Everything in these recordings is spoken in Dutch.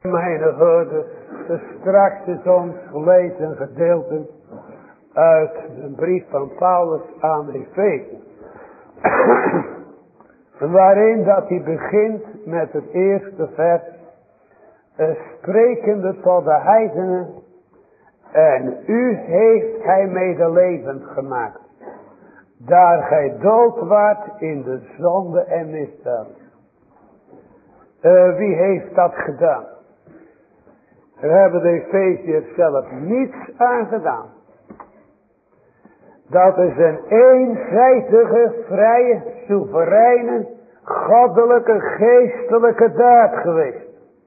Mijn hoorders, straks is ons gelezen gedeelte uit de brief van Paulus aan de Efeze. Waarin dat hij begint met het eerste vers, sprekende tot de heidenen, en u heeft hij medelevend gemaakt, daar gij dood waart in de zonde en misdaad. Wie heeft dat gedaan? Daar hebben de Efeziërs zelf niets aan gedaan. Dat is een eenzijdige, vrije, soevereine, goddelijke, geestelijke daad geweest.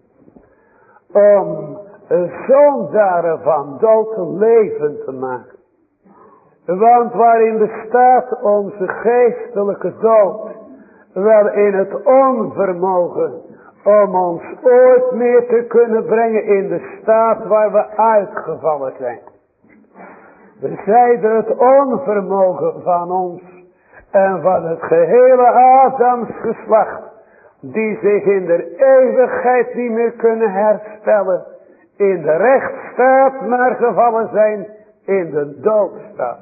Om zondaren van dood leven te maken. Want waarin bestaat onze geestelijke dood? Wel in het onvermogen om ons ooit meer te kunnen brengen in de staat waar we uitgevallen zijn. We zeiden het onvermogen van ons en van het gehele Adams geslacht, die zich in de eeuwigheid niet meer kunnen herstellen, in de rechtsstaat maar gevallen zijn in de doodstaat.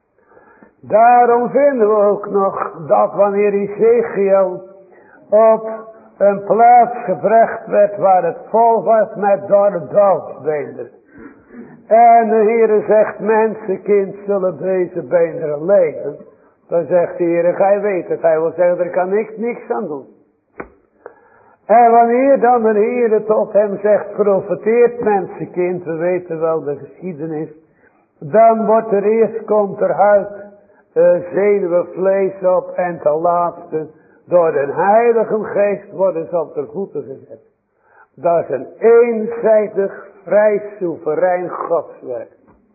Daarom vinden we ook nog dat wanneer Ezekiel op een plaats gebracht werd waar het vol was met dorre doodsbeenderen. En de Heere zegt, mensenkind, zullen deze beenderen leven? Dan zegt de Heere, gij weet het. Hij wil zeggen, er kan niks aan doen. En wanneer dan de Heere tot hem zegt, profeteert mensenkind, we weten wel de geschiedenis. Dan wordt er eerst, komt er huid, zenuwen, vlees op en ten laatste door de Heilige Geest worden ze op de voeten gezet. Dat is een eenzijdig, vrij, soeverein godswerk.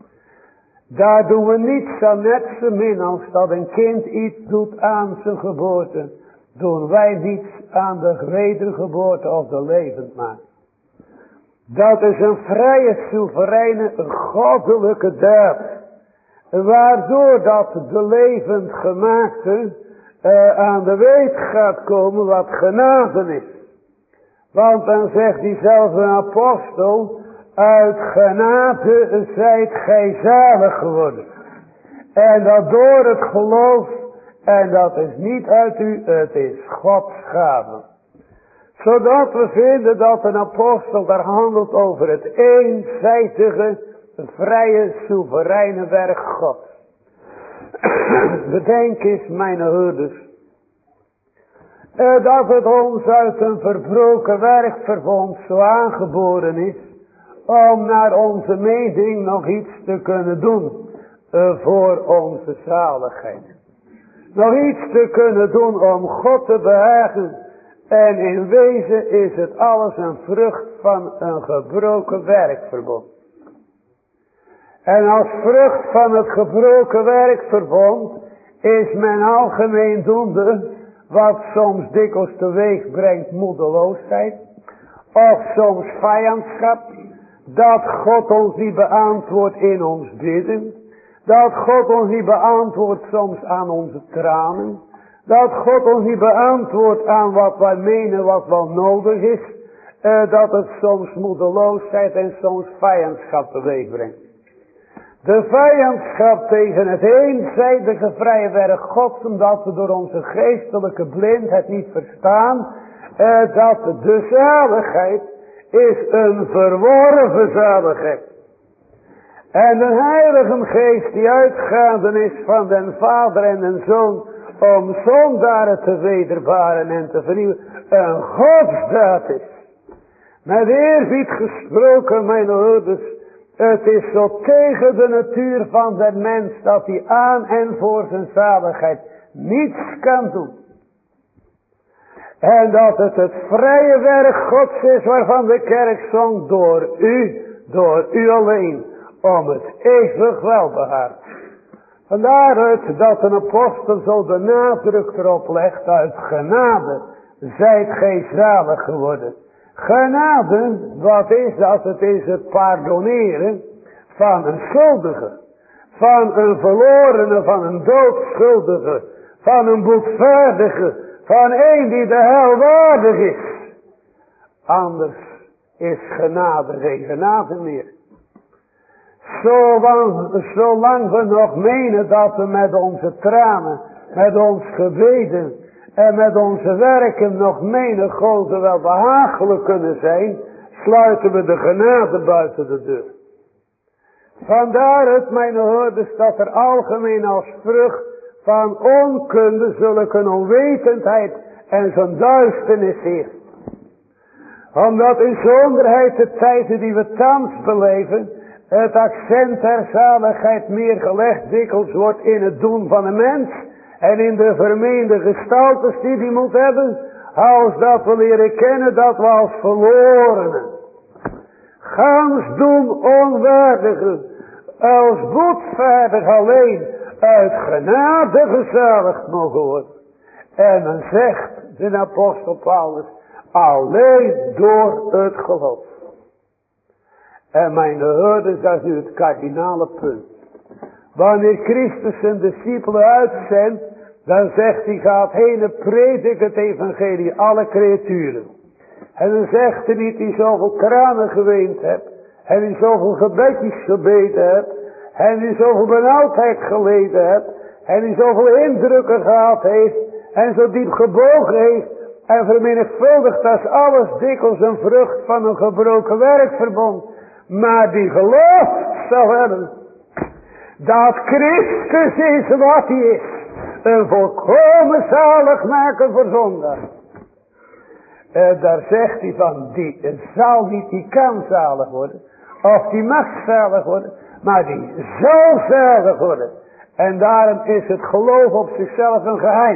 Daar doen we niets aan, net zo min als dat een kind iets doet aan zijn geboorte, doen wij niets aan de wedergeboorte of de levendmaking. Dat is een vrije, soevereine, goddelijke daad. Waardoor dat de levendgemaakte aan de weet gaat komen wat genade is. Want dan zegt diezelfde apostel, uit genade zijt gij zalig geworden. En dat door het geloof, en dat is niet uit u, het is Gods gave. Zodat we vinden dat een apostel daar handelt over het eenzijdige, vrije, soevereine werk Gods. Bedenk eens, mijn hoorders, dat het ons uit een verbroken werkverbond zo aangeboren is, om naar onze mening nog iets te kunnen doen voor onze zaligheid. Nog iets te kunnen doen om God te behagen. En in wezen is het alles een vrucht van een gebroken werkverbond. En als vrucht van het gebroken werkverbond is men algemeen doende, wat soms dikwijls teweeg brengt moedeloosheid, of soms vijandschap, dat God ons niet beantwoordt in ons bidden, dat God ons niet beantwoordt soms aan onze tranen, dat God ons niet beantwoordt aan wat wij menen wat wel nodig is, dat het soms moedeloosheid en soms vijandschap teweeg brengt. De vijandschap tegen het eenzijdige vrije werk Gods, omdat we door onze geestelijke blindheid niet verstaan, dat de zaligheid is een verworven zaligheid. En de Heilige Geest die uitgaande is van den Vader en den Zoon, om zondaren te wederbaren en te vernieuwen, een godsdaad is. Met eerbied gesproken, mijn hoorders, het is zo tegen de natuur van de mens dat hij aan en voor zijn zaligheid niets kan doen. En dat het vrije werk Gods is waarvan de kerk zong, door u alleen, om het eeuwig welbehagen. Vandaar het dat een apostel zo de nadruk erop legt, uit genade zijt gij zalig geworden. Genade, wat is dat? Het is het pardoneren van een schuldige, van een verlorene, van een doodschuldige, van een boetvaardige, van een die de hel waardig is. Anders is genade geen genade meer. Zolang we nog menen dat we met onze tranen, met ons gebeden en met onze werken nog menen God wel behagelijk kunnen zijn, sluiten we de genade buiten de deur. Vandaar het, mijn hoorders, dat er algemeen als vrucht van onkunde zulke onwetendheid en zo'n duisternis heeft. Omdat in zonderheid de tijden die we thans beleven, het accent der zaligheid meer gelegd dikwijls wordt in het doen van een mens en in de vermeende gestaltes die die moet hebben, als dat we leren kennen dat we als verlorenen, gans doen onwaardigen, als boetvaardig alleen uit genade gezaligd mogen worden. En men zegt, de apostel Paulus, alleen door het geloof. En mijn hoorders, dat is nu het kardinale punt. Wanneer Christus zijn discipelen uitzendt, dan zegt hij, gaat heen en predik het evangelie alle creaturen. En dan zegt hij niet, die zoveel kranen geweend hebt, en die zoveel gebedjes gebeden hebt, en die zoveel benauwdheid geleden hebt, en die zoveel indrukken gehad heeft, en zo diep gebogen heeft, en vermenigvuldigd als alles dikwijls een vrucht van een gebroken werkverbond, maar die geloofd zou hebben dat Christus is wat hij is, een volkomen zaligmaker voor zondaar. Daar zegt hij van, die zal niet, die kan zalig worden, of die mag zalig worden, maar die zal zalig worden. En daarom is het geloof op zichzelf een geheim.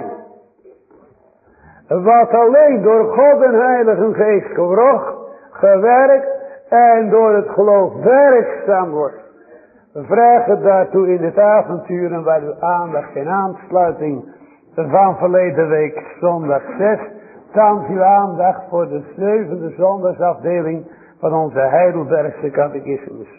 Wat alleen door God en Heilige Geest gewerkt en door het geloof werkzaam wordt. We vragen daartoe in dit avonturen waar uw aandacht in aansluiting van verleden week zondag 6. Thans uw aandacht voor de 7e zondagsafdeling van onze Heidelbergse catechismus.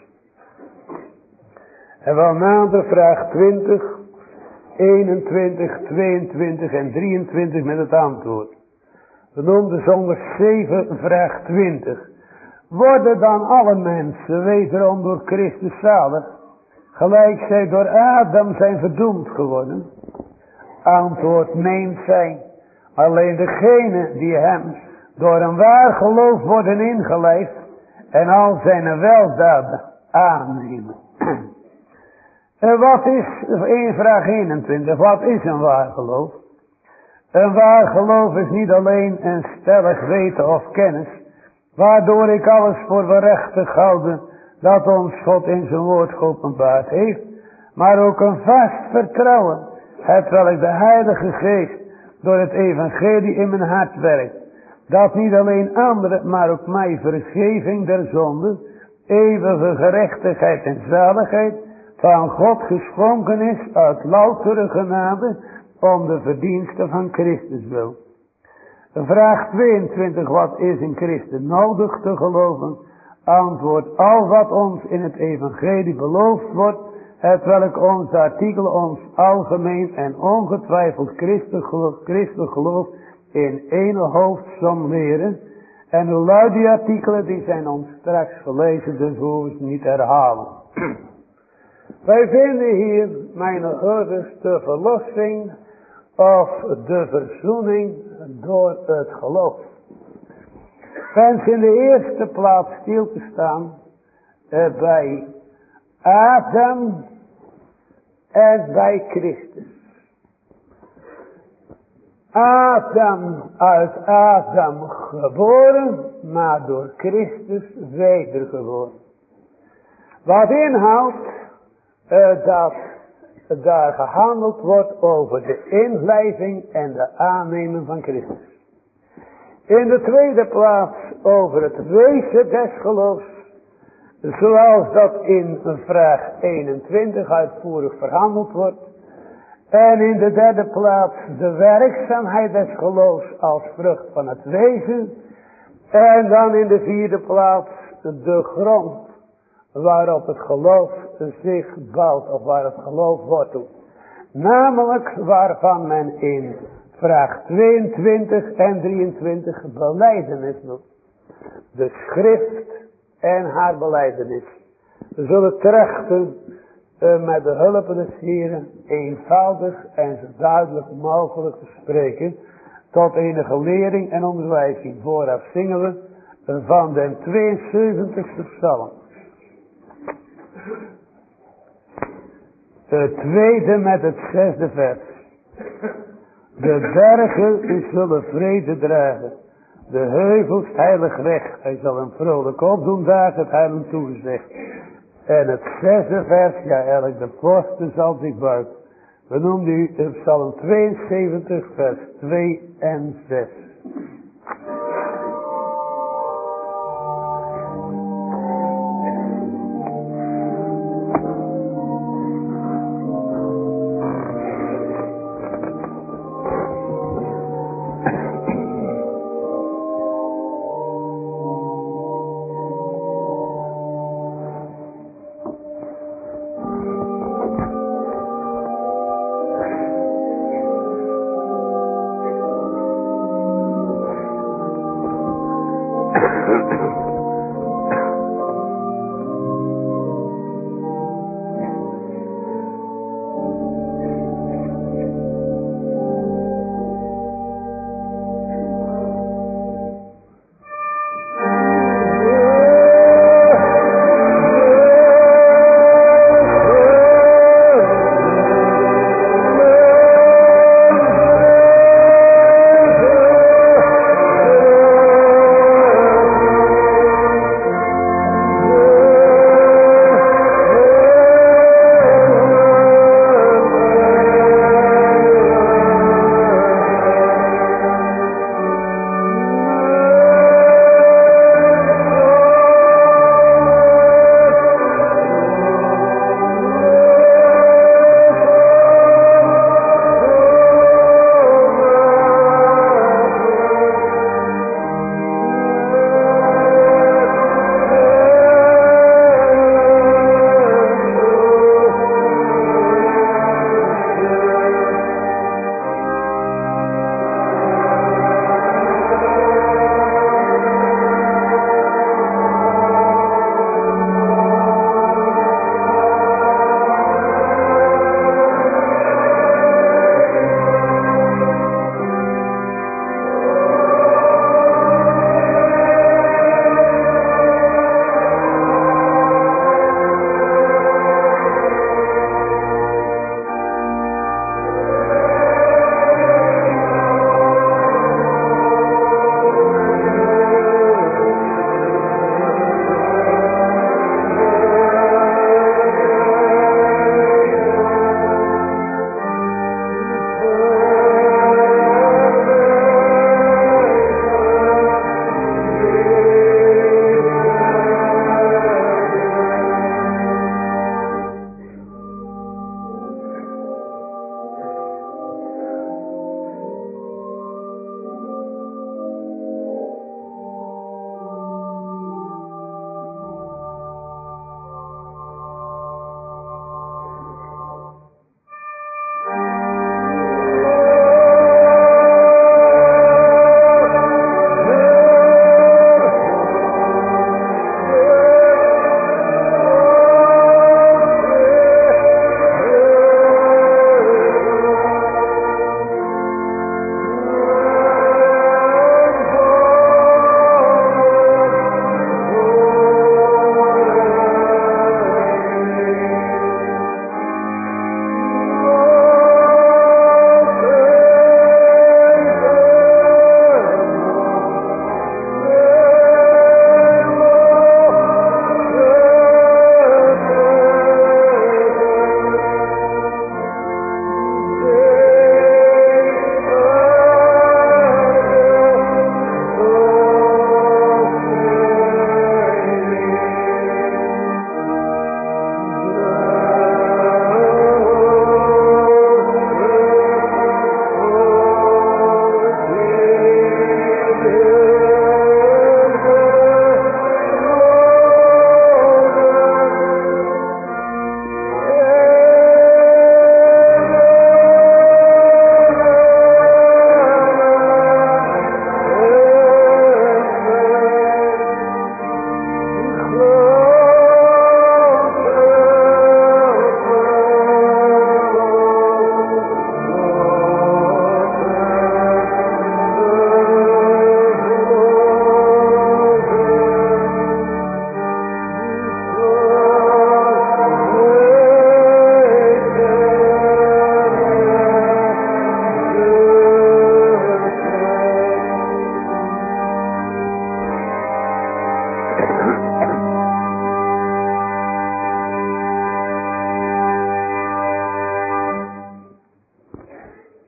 En wel nader vraag 20, 21, 22 en 23 met het antwoord. We noemden zondag 7 vraag 20. Worden dan alle mensen wederom door Christus zalig, gelijk zij door Adam zijn verdoemd geworden? Antwoord meent zij, alleen degene die hem door een waar geloof worden ingeleid en al zijn weldaden aannemen. En wat is, in vraag 21, wat is een waar geloof? Een waar geloof is niet alleen een stellig weten of kennis, waardoor ik alles voor waarachtig houden dat ons God in zijn woord geopenbaard heeft, maar ook een vast vertrouwen, hetwelk de Heilige Geest door het evangelie in mijn hart werkt, dat niet alleen anderen, maar ook mij vergeving der zonde, eeuwige gerechtigheid en zaligheid van God geschonken is uit loutere genade om de verdiensten van Christus wil. Vraag 22, wat is in Christus nodig te geloven? Antwoord, al wat ons in het evangelie beloofd wordt, hetwelk ons artikel ons algemeen en ongetwijfeld christelijk geloof in ene hoofdsom leren. En hoe luid die artikelen, die zijn ons straks gelezen, dus hoeven we niet herhalen. Wij vinden hier, mijn hoorders, de verlossing of de verzoening door het geloof. Wens in de eerste plaats stil te staan bij Adam en bij Christus. Adam uit Adam geboren, maar door Christus wedergeboren. Wat inhoudt dat daar gehandeld wordt over de inlijving en de aanneming van Christus. In de tweede plaats over het wezen des geloofs, zoals dat in vraag 21 uitvoerig verhandeld wordt. En in de derde plaats de werkzaamheid des geloofs als vrucht van het wezen. En dan in de vierde plaats de grond waarop het geloof zich bouwt, of waar het geloof wortelt. Namelijk waarvan men in vraag 22 en 23 belijdenis doet. de schrift en haar belijdenis. We zullen trachten met de hulp des Heren eenvoudig en zo duidelijk mogelijk te spreken tot enige lering en onderwijzing. Vooraf zingen we van de 72e psalm. Het tweede met het 6e vers. De bergen zullen vrede dragen. De heuvels heilig recht. Hij zal een vrolijk opdoen dagen, het heil hem toegezegd. En het 6e vers, ja eigenlijk de posten zal zich buiten. We noemen u Psalm 72 vers 2 en 6.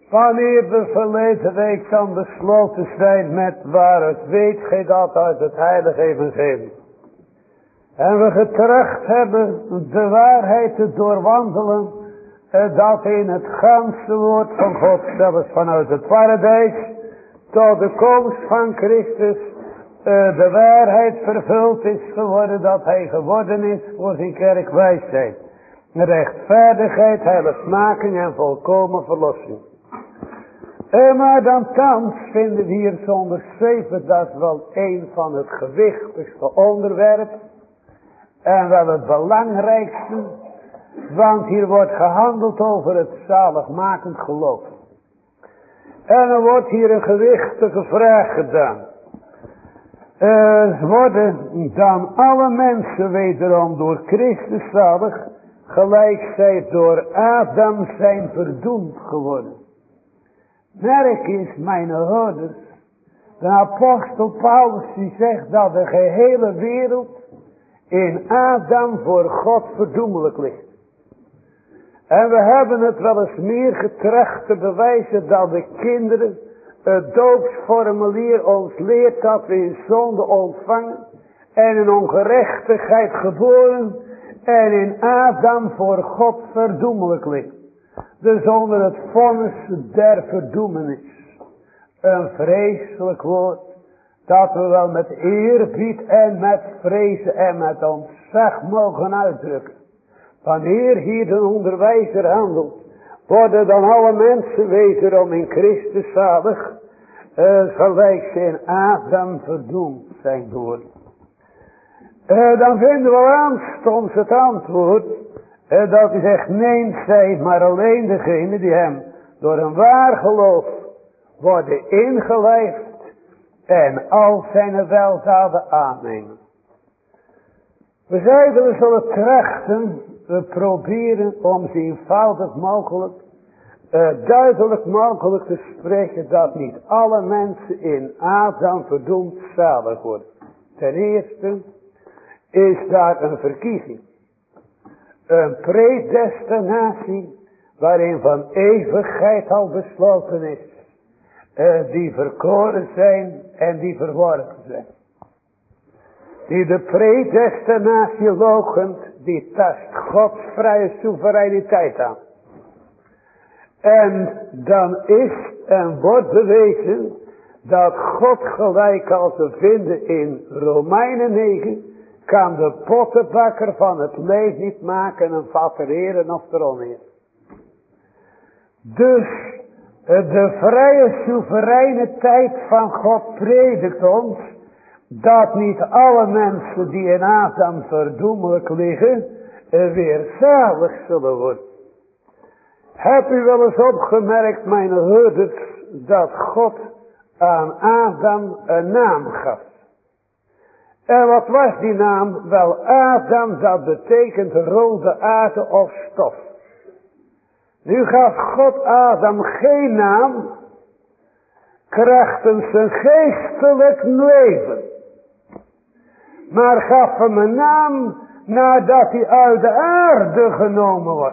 Wanneer we verleden week dan besloten zijn met waar het weet gij dat uit het heilige evangelie. En we getracht hebben de waarheid te doorwandelen. Dat in het ganse woord van God, zelfs vanuit het paradijs, tot de komst van Christus, de waarheid vervuld is geworden dat hij geworden is voor zijn kerk wijsheid, rechtvaardigheid, heiligmaking en volkomen verlossing. Maar dan thans vinden we hier zonder zeven, dat is wel een van het gewichtigste onderwerp en wel het belangrijkste, want hier wordt gehandeld over het zaligmakend geloof. En er wordt hier een gewichtige vraag gedaan. Worden dan alle mensen wederom door Christus zalig, gelijk zij door Adam zijn verdoemd geworden? Merk eens, mijn hoorders, de apostel Paulus die zegt dat de gehele wereld in Adam voor God verdoemelijk ligt. En we hebben het wel eens meer getracht te bewijzen dat de kinderen het doopsformulier ons leert dat we in zonde ontvangen en in ongerechtigheid geboren en in Adam voor God verdoemelijk ligt. Dus onder het vonnis der verdoemenis. Een vreselijk woord dat we wel met eerbied en met vrezen en met ontzag mogen uitdrukken. Wanneer hier de onderwijzer handelt, worden dan alle mensen wederom in Christus zalig, gelijk ze in Adam verdoemd zijn geworden. Dan vinden we aanstonds het antwoord, dat hij zegt, nee zij, maar alleen degene die hem door een waar geloof worden ingelijfd en al zijn weldaden aannemen. We zeiden we zullen trachten, we proberen om zo eenvoudig mogelijk, duidelijk mogelijk te spreken dat niet alle mensen in Adam verdoemd zalig worden. Ten eerste is daar een verkiezing. Een predestinatie waarin van eeuwigheid al besloten is. Die verkoren zijn en die verworpen zijn. Die de predestinatie loochent, die tast Gods vrije soevereiniteit aan. En dan is en wordt bewezen dat God gelijk als we vinden in Romeinen 9... kan de pottenbakker van het leed niet maken en fattereren of eronheer. Dus de vrije soevereine tijd van God predikt ons dat niet alle mensen die in Adam verdoemelijk liggen weer zalig zullen worden. Heb u wel eens opgemerkt, mijn hoorders, dat God aan Adam een naam gaf? En wat was die naam? Wel, Adam, dat betekent rode aarde of stof. Nu gaf God Adam geen naam, krachtens zijn geestelijk leven. Maar gaf hem een naam nadat hij uit de aarde genomen was.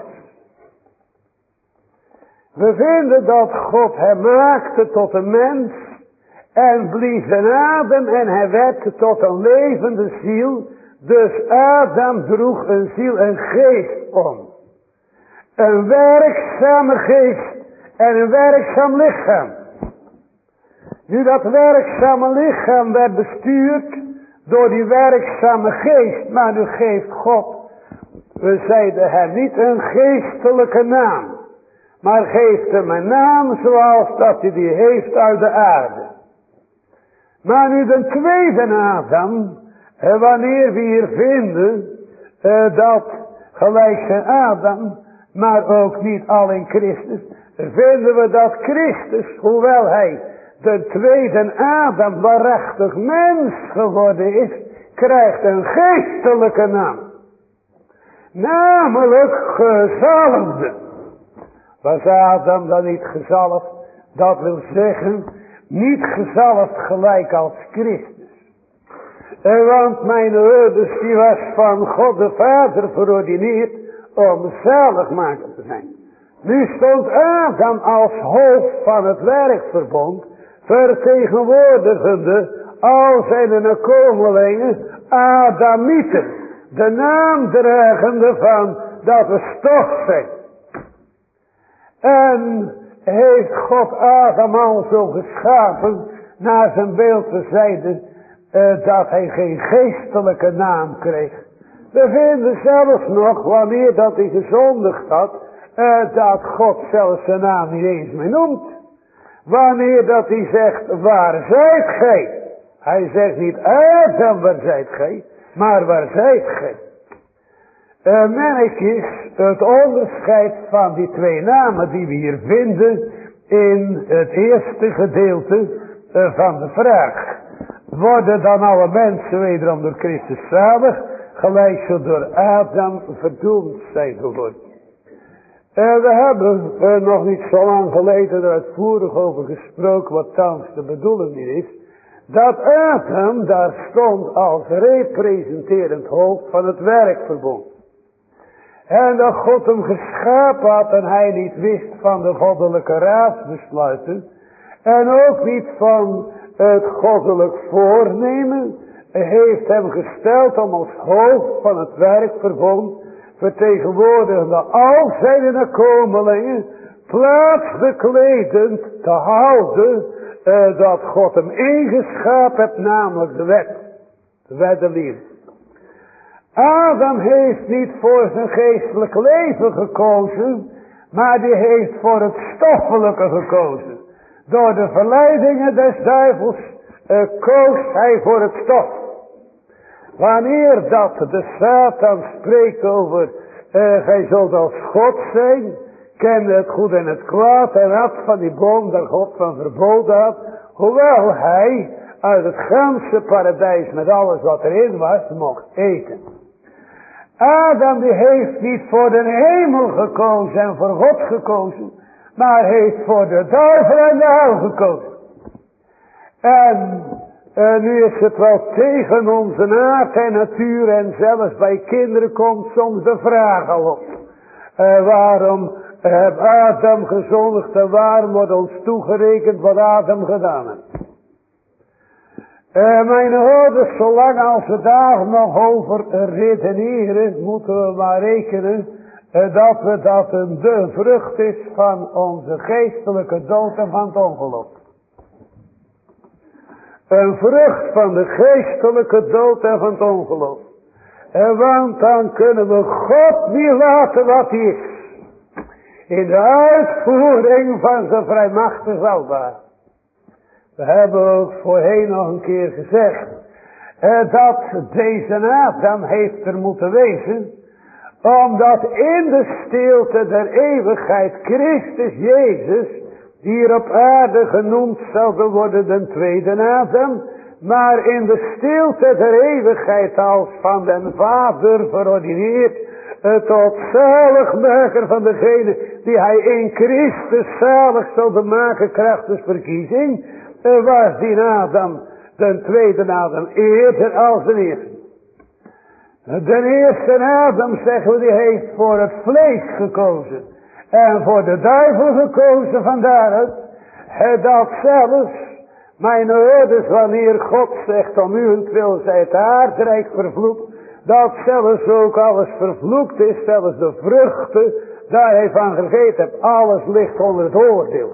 We vinden dat God hem maakte tot een mens en blies een adem en hij werd tot een levende ziel. Dus Adam droeg een ziel en geest om. Een werkzame geest en een werkzaam lichaam. Nu dat werkzame lichaam werd bestuurd door die werkzame geest. Maar nu geeft God, we zeiden hem niet een geestelijke naam. Maar geeft hem een naam zoals dat hij die heeft uit de aarde. Maar nu de tweede Adam, wanneer we hier vinden dat gelijk zijn Adam, maar ook niet al in Christus, vinden we dat Christus, hoewel hij de tweede Adam waarachtig mens geworden is, krijgt een geestelijke naam. Namelijk gezalfde. Was Adam dan niet gezalfd? Dat wil zeggen, niet gezalfd gelijk als Christus. Want mijn ouders, die was van God de Vader verordineerd om zaligmaker te zijn. Nu stond Adam als hoofd van het werkverbond, vertegenwoordigende al zijn nakomelingen, Adamieten, de naam dragende van dat we stof zijn. En heeft God Adam al zo geschapen, naar zijn beeld te zijde, dat hij geen geestelijke naam kreeg. We vinden zelfs nog, wanneer dat hij gezondigd had, dat God zelfs zijn naam niet eens meer noemt. Wanneer dat hij zegt, waar zijt gij? Hij zegt niet, Adam, waar zijt gij? Maar waar zijt gij? Merk is het onderscheid van die twee namen die we hier vinden in het eerste gedeelte van de vraag. Worden dan alle mensen wederom door Christus zalig, gelijk ze door Adam verdoemd zijn geworden. We hebben nog niet zo lang geleden er uitvoerig over gesproken wat thans de bedoeling is. Dat Adam daar stond als representerend hoofd van het werkverbond. En dat God hem geschapen had en hij niet wist van de goddelijke raadsbesluiten. En ook niet van het goddelijk voornemen. Heeft hem gesteld om als hoofd van het werkverbond, vertegenwoordigende al zijn nakomelingen, plaats bekledend te houden dat God hem ingeschapen heeft, namelijk de wet. De wet der liefde. Adam heeft niet voor zijn geestelijk leven gekozen, maar die heeft voor het stoffelijke gekozen. Door de verleidingen des duivels koos hij voor het stof. Wanneer dat de Satan spreekt over, gij zult als God zijn, kende het goed en het kwaad en had van die boom daar God van verboden had, hoewel hij uit het ganse paradijs met alles wat erin was, mocht eten. Adam die heeft niet voor de hemel gekozen en voor God gekozen, maar heeft voor de duivel en de hel gekozen. En nu is het wel tegen onze aard en natuur en zelfs bij kinderen komt soms de vraag al op. Waarom heeft Adam gezondigd en waarom wordt ons toegerekend wat Adam gedaan heeft? Mijn ouders, zolang als we daar nog over redeneren, moeten we maar rekenen dat de vrucht is van onze geestelijke dood en van het ongeloof. Een vrucht van de geestelijke dood en van het ongeloof. Want dan kunnen we God niet laten wat hij is. In de uitvoering van zijn vrijmachtige weldaad. We hebben ook voorheen nog een keer gezegd. Dat deze Adam heeft er moeten wezen. Omdat in de stilte der eeuwigheid Christus Jezus, die hier op aarde genoemd zou worden de tweede Adam, maar in de stilte der eeuwigheid als van den Vader verordineerd, tot zaligmaker van degene die hij in Christus zalig zou maken krachtens verkiezing, was die Adam, de tweede Adam, eerder als de eerste. De eerste Adam, zeggen we, die heeft voor het vlees gekozen. En voor de duivel gekozen, vandaaruit. Dat zelfs, mijn ouders, wanneer God zegt om uwentwil zij het aardrijk vervloekt. Dat zelfs ook alles vervloekt is, zelfs de vruchten, daar hij van gegeten hebt. Alles ligt onder het oordeel.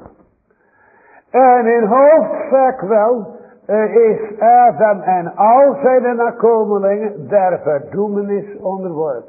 En in hoofdzaak wel is Adam en al zijn nakomelingen der verdoemenis onderworpen.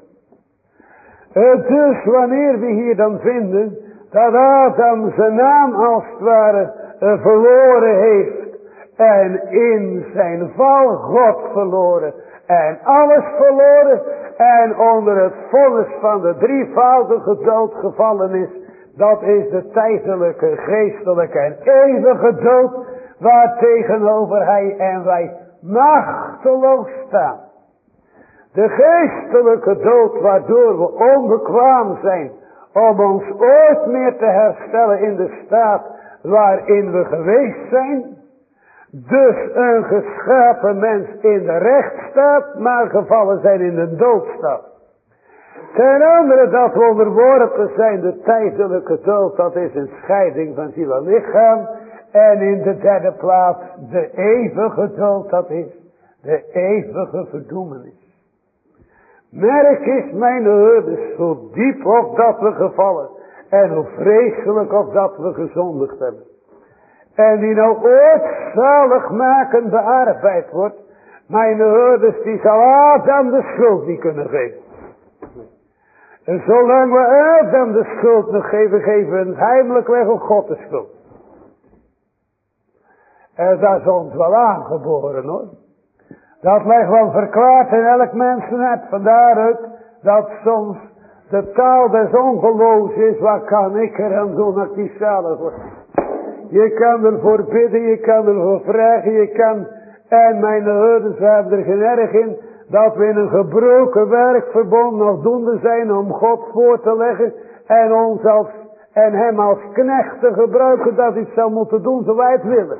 Dus wanneer we hier dan vinden dat Adam zijn naam als het ware verloren heeft en in zijn val God verloren en alles verloren en onder het vonnis van de drievoudige dood gevallen is, dat is de tijdelijke, geestelijke en eeuwige dood waar tegenover hij en wij machteloos staan. De geestelijke dood waardoor we onbekwaam zijn om ons ooit meer te herstellen in de staat waarin we geweest zijn. Dus een geschapen mens in de rechtsstaat, maar gevallen zijn in de doodstaat. Ten andere dat we onderworpen zijn de tijdelijke dood, dat is een scheiding van ziel en lichaam. En in de derde plaats de eeuwige dood, dat is de eeuwige verdoemenis. Merk is mijn herders hoe diep op dat we gevallen en hoe vreselijk op dat we gezondigd hebben. En die nou ooit zaligmakend bearbeid wordt, mijn herders die zal Adam de schuld niet kunnen geven. En zolang we Adam de schuld nog geven, geven we een heimelijk weg op God de schuld. En dat is ons wel aangeboren hoor. Dat ligt wel verklaard in elk mensenhart. Vandaaruit dat soms de taal des ongeloofs is. Wat kan ik er aan doen dat die zalig wordt? Je kan ervoor bidden, je kan ervoor vragen, je kan. En mijn herders, we hebben er geen erg in. Dat we in een gebroken werkverbond nog doende zijn om God voor te leggen. En ons en hem als knecht te gebruiken dat hij het zou moeten doen zoals wij het willen.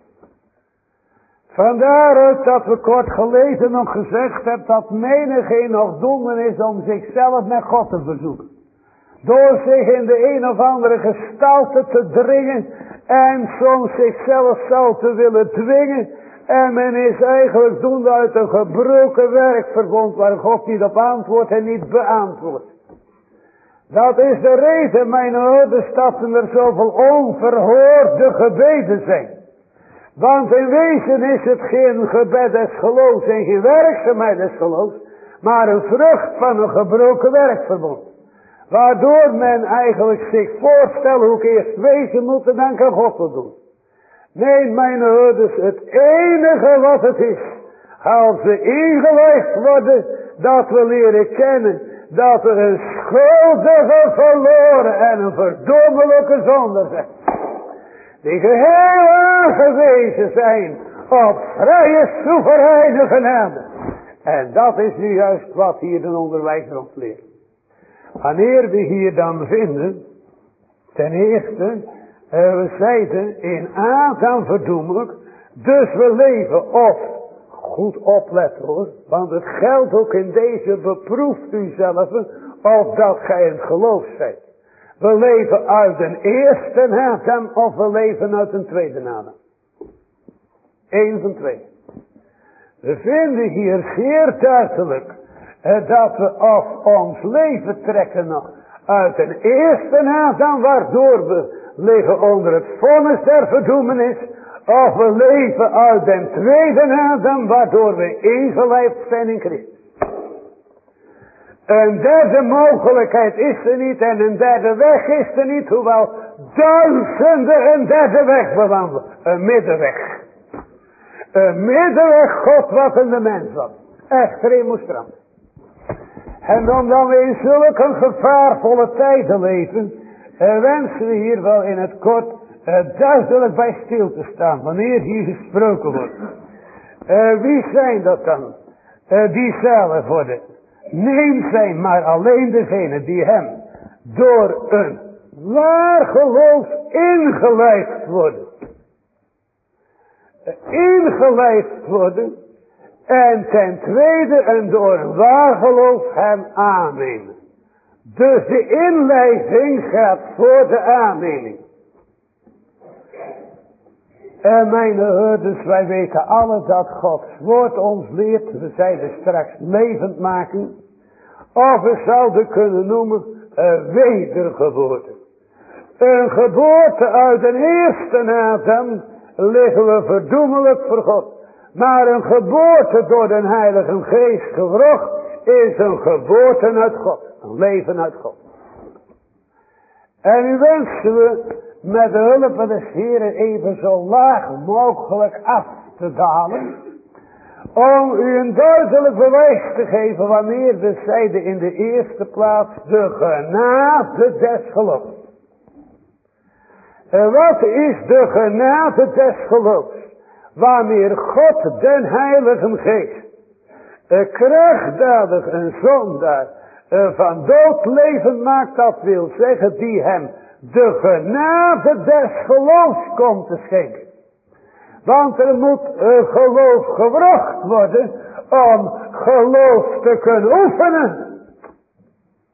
Vandaaruit dat we kort geleden nog gezegd hebben dat menigeen nog doende is om zichzelf met God te verzoeken. Door zich in de een of andere gestalte te dringen en soms zichzelf zou te willen dwingen. En men is eigenlijk doende uit een gebroken werkverbond waar God niet op antwoordt en niet beantwoordt. Dat is de reden, mijn ouders, dat er zoveel onverhoorde gebeden zijn. Want in wezen is het geen gebed des geloofs en geen werkzaamheid des geloofs, maar een vrucht van een gebroken werkverbond. Waardoor men eigenlijk zich voorstelt hoe ik eerst wezen moet en dan kan God het doen. Nee, mijn ouders, het enige wat het is, als we ingeleid worden, dat we leren kennen, dat we een schuldige verloren en een verdommelijke zonde zijn. Die geheel aangewezen zijn op vrije soevereine genade. En dat is nu juist wat hier de onderwijzer ons leert. Wanneer we hier dan vinden, ten eerste, we zeiden in Adam verdoemelijk, dus we leven of, goed opletten hoor, want het geldt ook in deze, beproeft u zelf of dat gij in het geloof zijt. We leven uit een eerste Adam of we leven uit een tweede Adam. Eén van twee. We vinden hier zeer duidelijk dat we of ons leven trekken nog uit een eerste Adam, waardoor we liggen onder het vonnis der verdoemenis, of we leven uit een tweede Adam, waardoor we ingelijfd zijn in Christus. Een derde mogelijkheid is er niet en een derde weg is er niet, hoewel duizenden een derde weg bewandelen. Een middenweg. Een middenweg God wat in de mens was. Echt remonstrant. En omdat we in zulke gevaarvolle tijden leven, wensen we hier wel in het kort duidelijk bij stil te staan, wanneer hier gesproken wordt. Wie zijn dat dan? Die zelf worden. Neem zijn maar alleen degene die hem door een waar geloof ingelijfd worden. Ingelijfd worden. En ten tweede en door een waar geloof hem aannemen. Dus de inlijving gaat voor de aanneming. En mijn herders, wij weten alle dat Gods woord ons leert. We zeiden straks levend maken. Of we zouden kunnen noemen wedergeboorte. Een geboorte uit een eerste Adam liggen we verdoemelijk voor God. Maar een geboorte door de Heilige Geest gewrocht is een geboorte uit God. Een leven uit God. En nu wensen we met de hulp van de Heer even zo laag mogelijk af te dalen. Om u een duidelijk bewijs te geven wanneer we zeiden in de eerste plaats de genade des geloofs. En wat is de genade des geloofs? Wanneer God den Heilige Geest krachtdadig een zondaar van dood levend maakt, dat wil zeggen die hem de genade des geloofs komt te schenken. Want er moet geloof gewrocht worden om geloof te kunnen oefenen.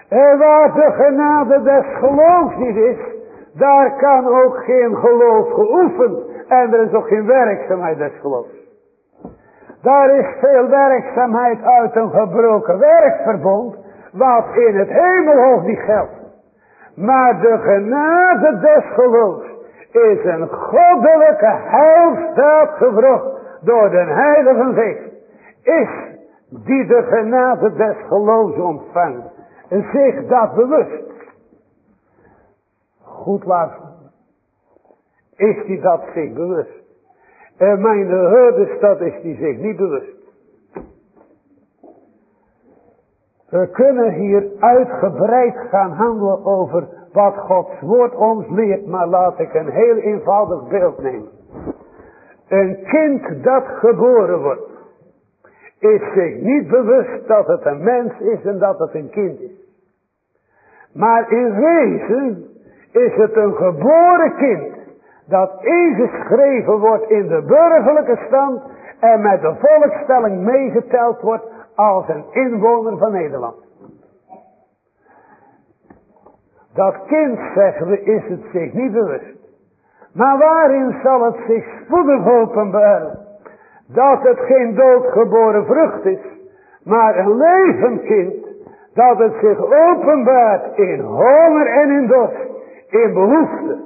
En waar de genade des geloofs niet is, daar kan ook geen geloof geoefend. En er is ook geen werkzaamheid des geloofs. Daar is veel werkzaamheid uit een gebroken werkverbond, wat in het hemelhoofd niet geldt. Maar de genade des geloofs is een goddelijke heilstaat gevrucht door de Heilige Geest. Is die de genade des geloofs ontvangt, zich dat bewust. Goed luisteren. Is die dat zich bewust? En mijn herders, dat is die zich niet bewust. We kunnen hier uitgebreid gaan handelen over wat Gods woord ons leert, maar laat ik een heel eenvoudig beeld nemen. Een kind dat geboren wordt, is zich niet bewust dat het een mens is en dat het een kind is. Maar in wezen is het een geboren kind dat ingeschreven wordt in de burgerlijke stand en met de volkstelling meegeteld wordt als een inwoner van Nederland. Dat kind, zeggen we, is het zich niet bewust. Maar waarin zal het zich spoedig openbaren? Dat het geen doodgeboren vrucht is, maar een levend kind. Dat het zich openbaart in honger en in dorst, in behoefte.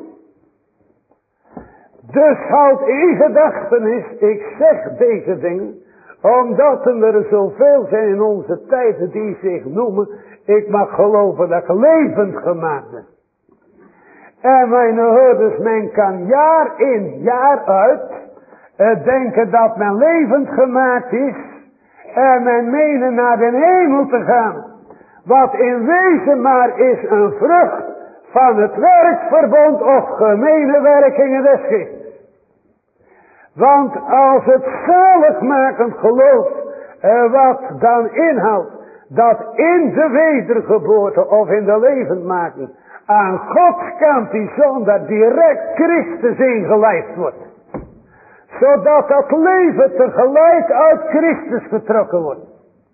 Dus houd in gedachtenis, ik zeg deze dingen, omdat er zoveel zijn in onze tijden die zich noemen, ik mag geloven dat ik levend gemaakt ben. En mijn hoorders, men kan jaar in, jaar uit, denken dat men levend gemaakt is, en men menen naar de hemel te gaan. Wat in wezen maar is een vrucht van het werkverbond of gemene werkingen des geestes. Want als het zaligmakend geloof, wat dan inhoudt, dat in de wedergeboorte of in de levendmaking aan Gods kant die zonder direct Christus ingelijfd wordt. Zodat dat leven tegelijk uit Christus getrokken wordt.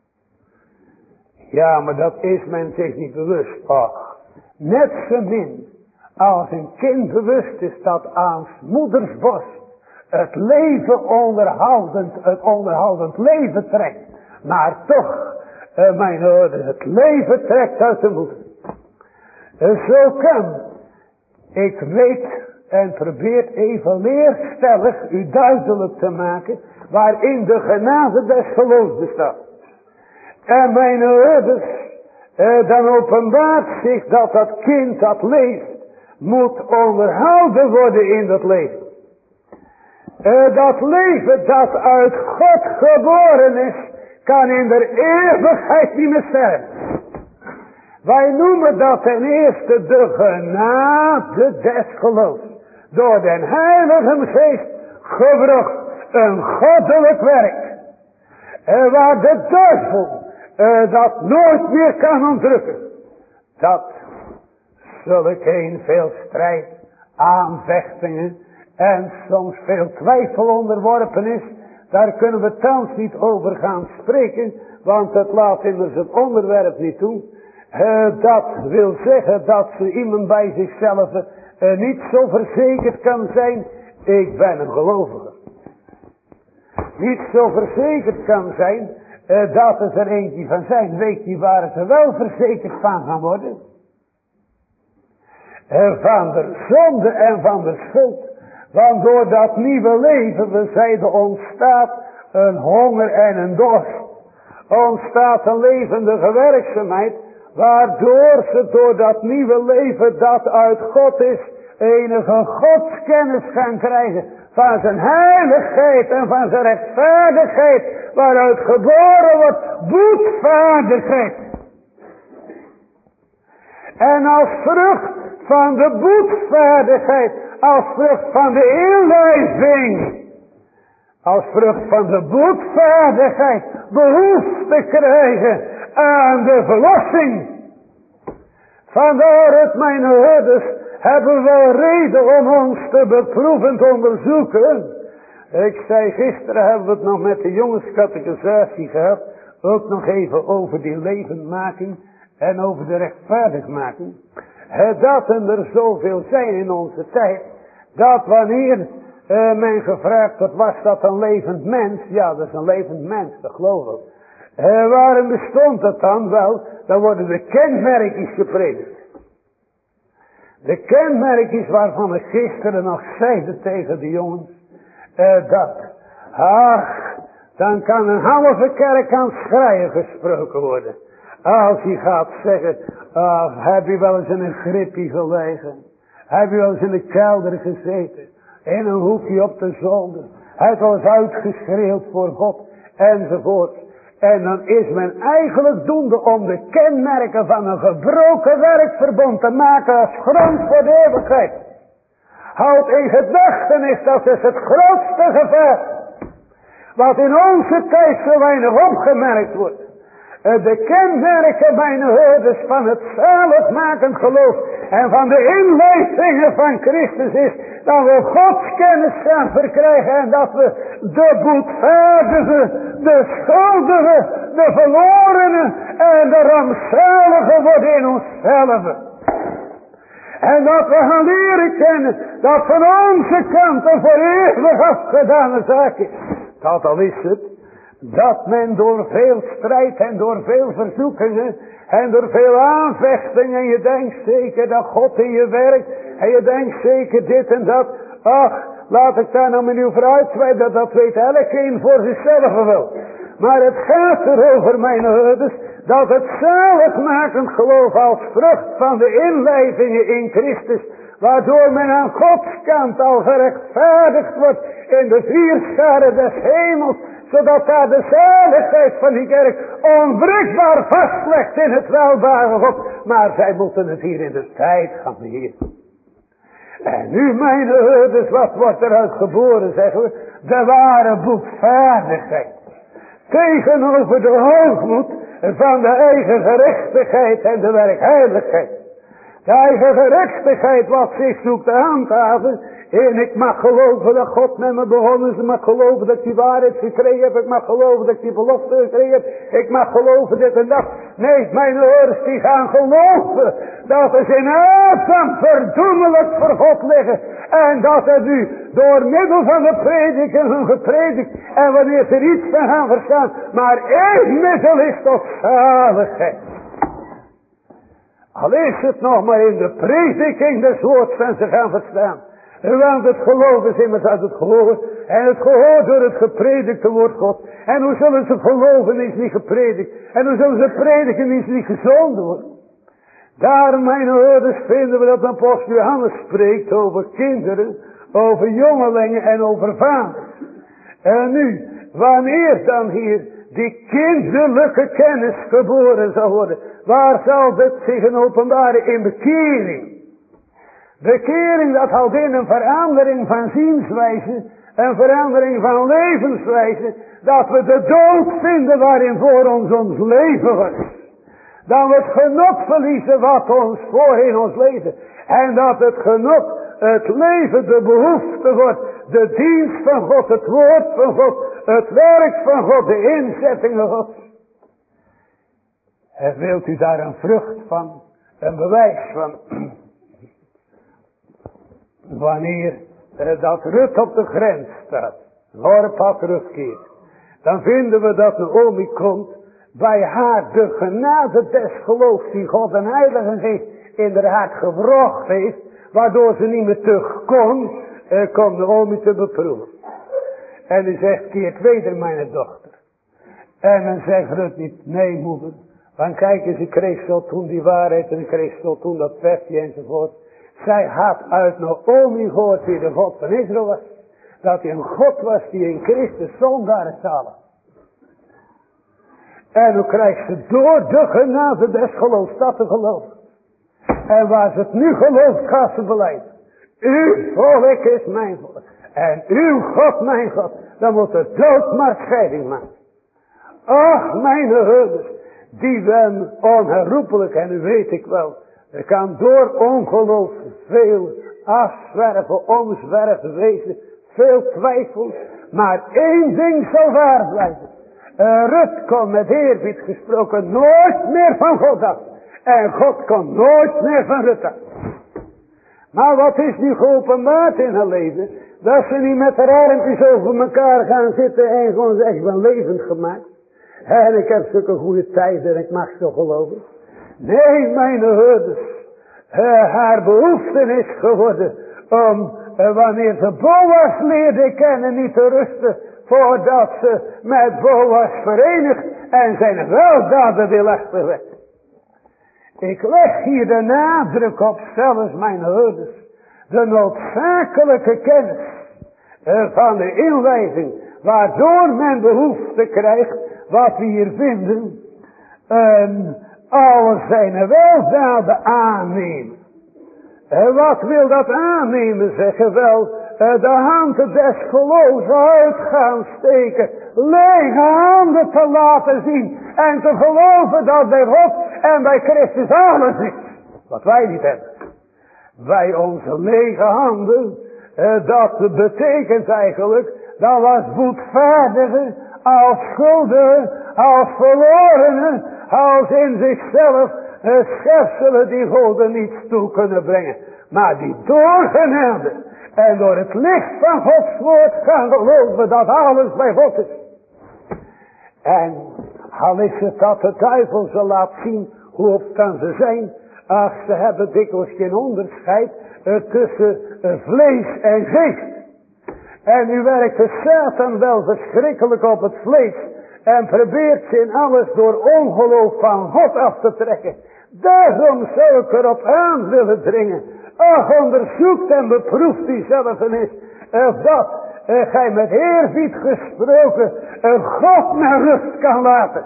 Ja, maar dat is men zich niet bewust. Och, net zo min als een kind bewust is dat aan moeders borst het leven het onderhoudend leven trekt. Maar toch, mijn ouders, het leven trekt uit de moeder. Zo kan, ik weet en probeer even leerstellig u duidelijk te maken waarin de genade des geloofs bestaat. En mijn ouders, dan openbaart zich dat dat kind dat leeft, moet onderhouden worden in dat leven. Dat leven dat uit God geboren is, kan in de eeuwigheid niet meer sterven. Wij noemen dat ten eerste de genade des geloofs. Door den Heilige Geest gevrucht een goddelijk werk. Waar de duivel dat nooit meer kan onderdrukken. Dat zulke veel strijd, aanvechtingen en soms veel twijfel onderworpen is. Daar kunnen we thans niet over gaan spreken, want het laat immers het onderwerp niet toe. Dat wil zeggen dat ze iemand bij zichzelf niet zo verzekerd kan zijn, ik ben een gelovige. Niet zo verzekerd kan zijn, dat is er eentje van zijn. Weet je waar ze wel verzekerd van gaan worden? Van de zonde en van de schuld. Want door dat nieuwe leven, we zeiden, ontstaat een honger en een dorst. Ontstaat een levendige werkzaamheid, waardoor ze door dat nieuwe leven dat uit God is, enige godskennis gaan krijgen van zijn heiligheid en van zijn rechtvaardigheid, waaruit geboren wordt boetvaardigheid. En als vrucht van de boetvaardigheid, als vrucht van de inlijving, als vrucht van de boetvaardigheid, behoefte krijgen aan de verlossing. Vandaar het, mijn hoorders, hebben we reden om ons te beproeven te onderzoeken. Ik zei gisteren, hebben we het nog met de jongenscatechisatie gehad, ook nog even over die levendmaking. en over de rechtvaardigmaking. Dat er zoveel zijn in onze tijd. Dat wanneer men gevraagd wordt, was dat een levend mens? Ja, dat is een levend mens, dat geloof ik. Waarom bestond het dan? Wel, dan worden de kenmerkjes gepredikt. De kenmerkjes waarvan ik gisteren nog zeide tegen de jongens. Dan kan een halve kerk aan schreien gesproken worden. Als hij gaat zeggen, heb je wel eens in een grippie gelegen? Heb je wel eens in de kelder gezeten? In een hoekje op de zolder? Hij heeft wel eens uitgeschreeuwd voor God? Enzovoort. En dan is men eigenlijk doende om de kenmerken van een gebroken werkverbond te maken als grond voor de eeuwigheid. Houd in gedachtenis, dat is het grootste gevaar. Wat in onze tijd zo weinig opgemerkt wordt. De kenmerken, mijn hoorders, van het zaligmakend geloof en van de inlevingen van Christus is dat we Gods kennis gaan verkrijgen en dat we de boetvaardige, de schuldige, de verlorene en de rampzalige worden in onszelf. En dat we gaan leren kennen dat van onze kant een voor eeuwig afgedane zaak is. Dat al is het. Dat men door veel strijd en door veel verzoekingen en door veel aanvechtingen, en je denkt zeker dat God in je werkt, en je denkt zeker dit en dat. Ach, laat ik daar nou maar niet over uitweiden, dat weet elkeen voor zichzelf wel. Maar het gaat erover, mijn hoorders, dat het zaligmakend geloof als vrucht van de inlevingen in Christus, waardoor men aan Gods kant al gerechtvaardigd wordt in de vierscharen des hemels, zodat daar de zaligheid van die kerk onwrikbaar vastlegt in het welbare God. Maar zij moeten het hier in de tijd gaan beheersen. En nu, mijn hoorders, wat wordt eruit geboren, zeggen we? De ware boetvaardigheid. Tegenover de hoogmoed van de eigen gerechtigheid en de werkheiligheid. De eigen gerechtigheid wat zich zoekt te handhaven. En ik mag geloven dat God met me begonnen is. Ik mag geloven dat ik die waarheid gekregen heb. Ik mag geloven dat ik die belofte gekregen heb. Ik mag geloven dit en dat. Nee, mijn ouders die gaan geloven dat ze in Adam verdoemelijk voor God liggen. En dat er nu door middel van de prediking gepredikt. En wanneer ze er iets van gaan verstaan. Maar één middel is tot zaligheid. Al is het nog maar in de prediking des woords van ze gaan verstaan. Want het geloof is immers uit het gehoor. En het gehoor door het gepredikte woord God. En hoe zullen ze geloven is niet gepredikt. En hoe zullen ze prediken is niet gezonden worden. Daarom, mijn hoorders, vinden we dat apostel Johannes spreekt over kinderen, over jongelingen en over vaders. En nu, wanneer dan hier die kinderlijke kennis geboren zal worden, waar zal dit zich in openbaren? In bekering. Bekering, dat houdt in een verandering van zienswijze, een verandering van levenswijze, dat we de dood vinden waarin voor ons leven was. Dat we het genot verliezen wat ons voor in ons leven. En dat het genot, het leven, de behoefte wordt, de dienst van God, het woord van God, het werk van God, de inzettingen van God. En wilt u daar een vrucht van, een bewijs van? Wanneer dat Rut op de grens staat, Orpa terugkeert, dan vinden we dat Naomi komt, bij haar de genade des geloofs die God een heilige geest in haar hart gewrocht heeft, waardoor ze niet meer terug kon, komt Naomi te beproeven. En hij zegt, keert weder mijn dochter. En dan zegt Rut niet, nee moeder, want kijk eens, ik kreeg zo toen die waarheid en ik kreeg zo toen dat vestje enzovoort. Zij had uit Naomi gehoord wie de God van Israël was. Dat hij een God was die in Christus zondaren zalig. En hoe krijgt ze door de genade des geloofs dat te geloven. En waar ze het nu gelooft, gaat ze belijden. Uw volk is mijn volk. En uw God mijn God. Dan moet de dood maar scheiding maken. Ach, mijn herders. Die ben onherroepelijk, en nu weet ik wel. Er kan door ongeloof veel afzwerven, omzwerven wezen. Veel twijfels. Maar één ding zal waar blijven. Rut kon met eerbied gesproken nooit meer van God af. En God komt nooit meer van het af. Maar wat is nu geopenbaard in haar leven? Dat ze niet met haar armpjes over elkaar gaan zitten en gewoon zeggen, ik ben levend gemaakt. En ik heb zulke goede tijden en ik mag zo geloven. Nee, mijn hoorders. Haar behoefte is geworden om wanneer ze Boas leerde kennen niet te rusten. Voordat ze met Boas verenigt en zijn weldaden wil achterweg. Ik leg hier de nadruk op, zelfs mijn hoorders, de noodzakelijke kennis van de inwijzing, waardoor men behoefte krijgt, wat we hier vinden, al zijn weldaden aannemen. Wat wil dat aannemen zeggen? Wel, de handen des geloofs uit gaan steken, lege handen te laten zien en te geloven dat bij God en bij Christus alles is, wat wij niet hebben. Wij onze lege handen, dat betekent eigenlijk, dat was boetvaardigen, als schuldigen, als verlorenen, als in zichzelf schepselen die God niets toe kunnen brengen. Maar die door genade en door het licht van Gods woord gaan geloven dat alles bij God is. En al is het dat de duivel ze laat zien hoe opstaan ze zijn. Ach, ze hebben dikwijls geen onderscheid tussen vlees en geest. En nu werkt de Satan wel verschrikkelijk op het vlees. En probeert ze in alles door ongeloof van God af te trekken. Daarom zou ik erop aan willen dringen. Ach, onderzoekt en beproeft u zelf eens. Of dat gij met eerbied gesproken God naar rust kan laten.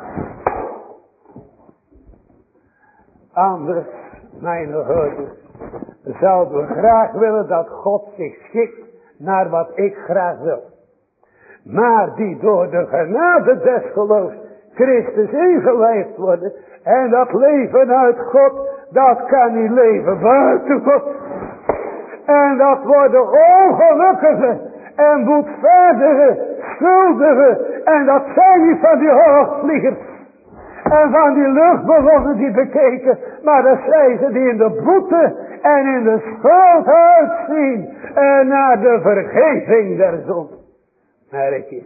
Anders, mijn hoorders, zouden we graag willen dat God zich schikt naar wat ik graag wil. Maar die door de genade des geloofs Christus ingewijfd worden. En dat leven uit God, dat kan niet leven buiten God. En dat worden ongelukkige en boetvaardige, schuldige. En dat zijn niet van die hoogvliegers. En van die luchtballonnen die bekeken. Maar dat zijn ze die in de boete en in de schuld uitzien. En naar de vergeving der zonde. Merk je.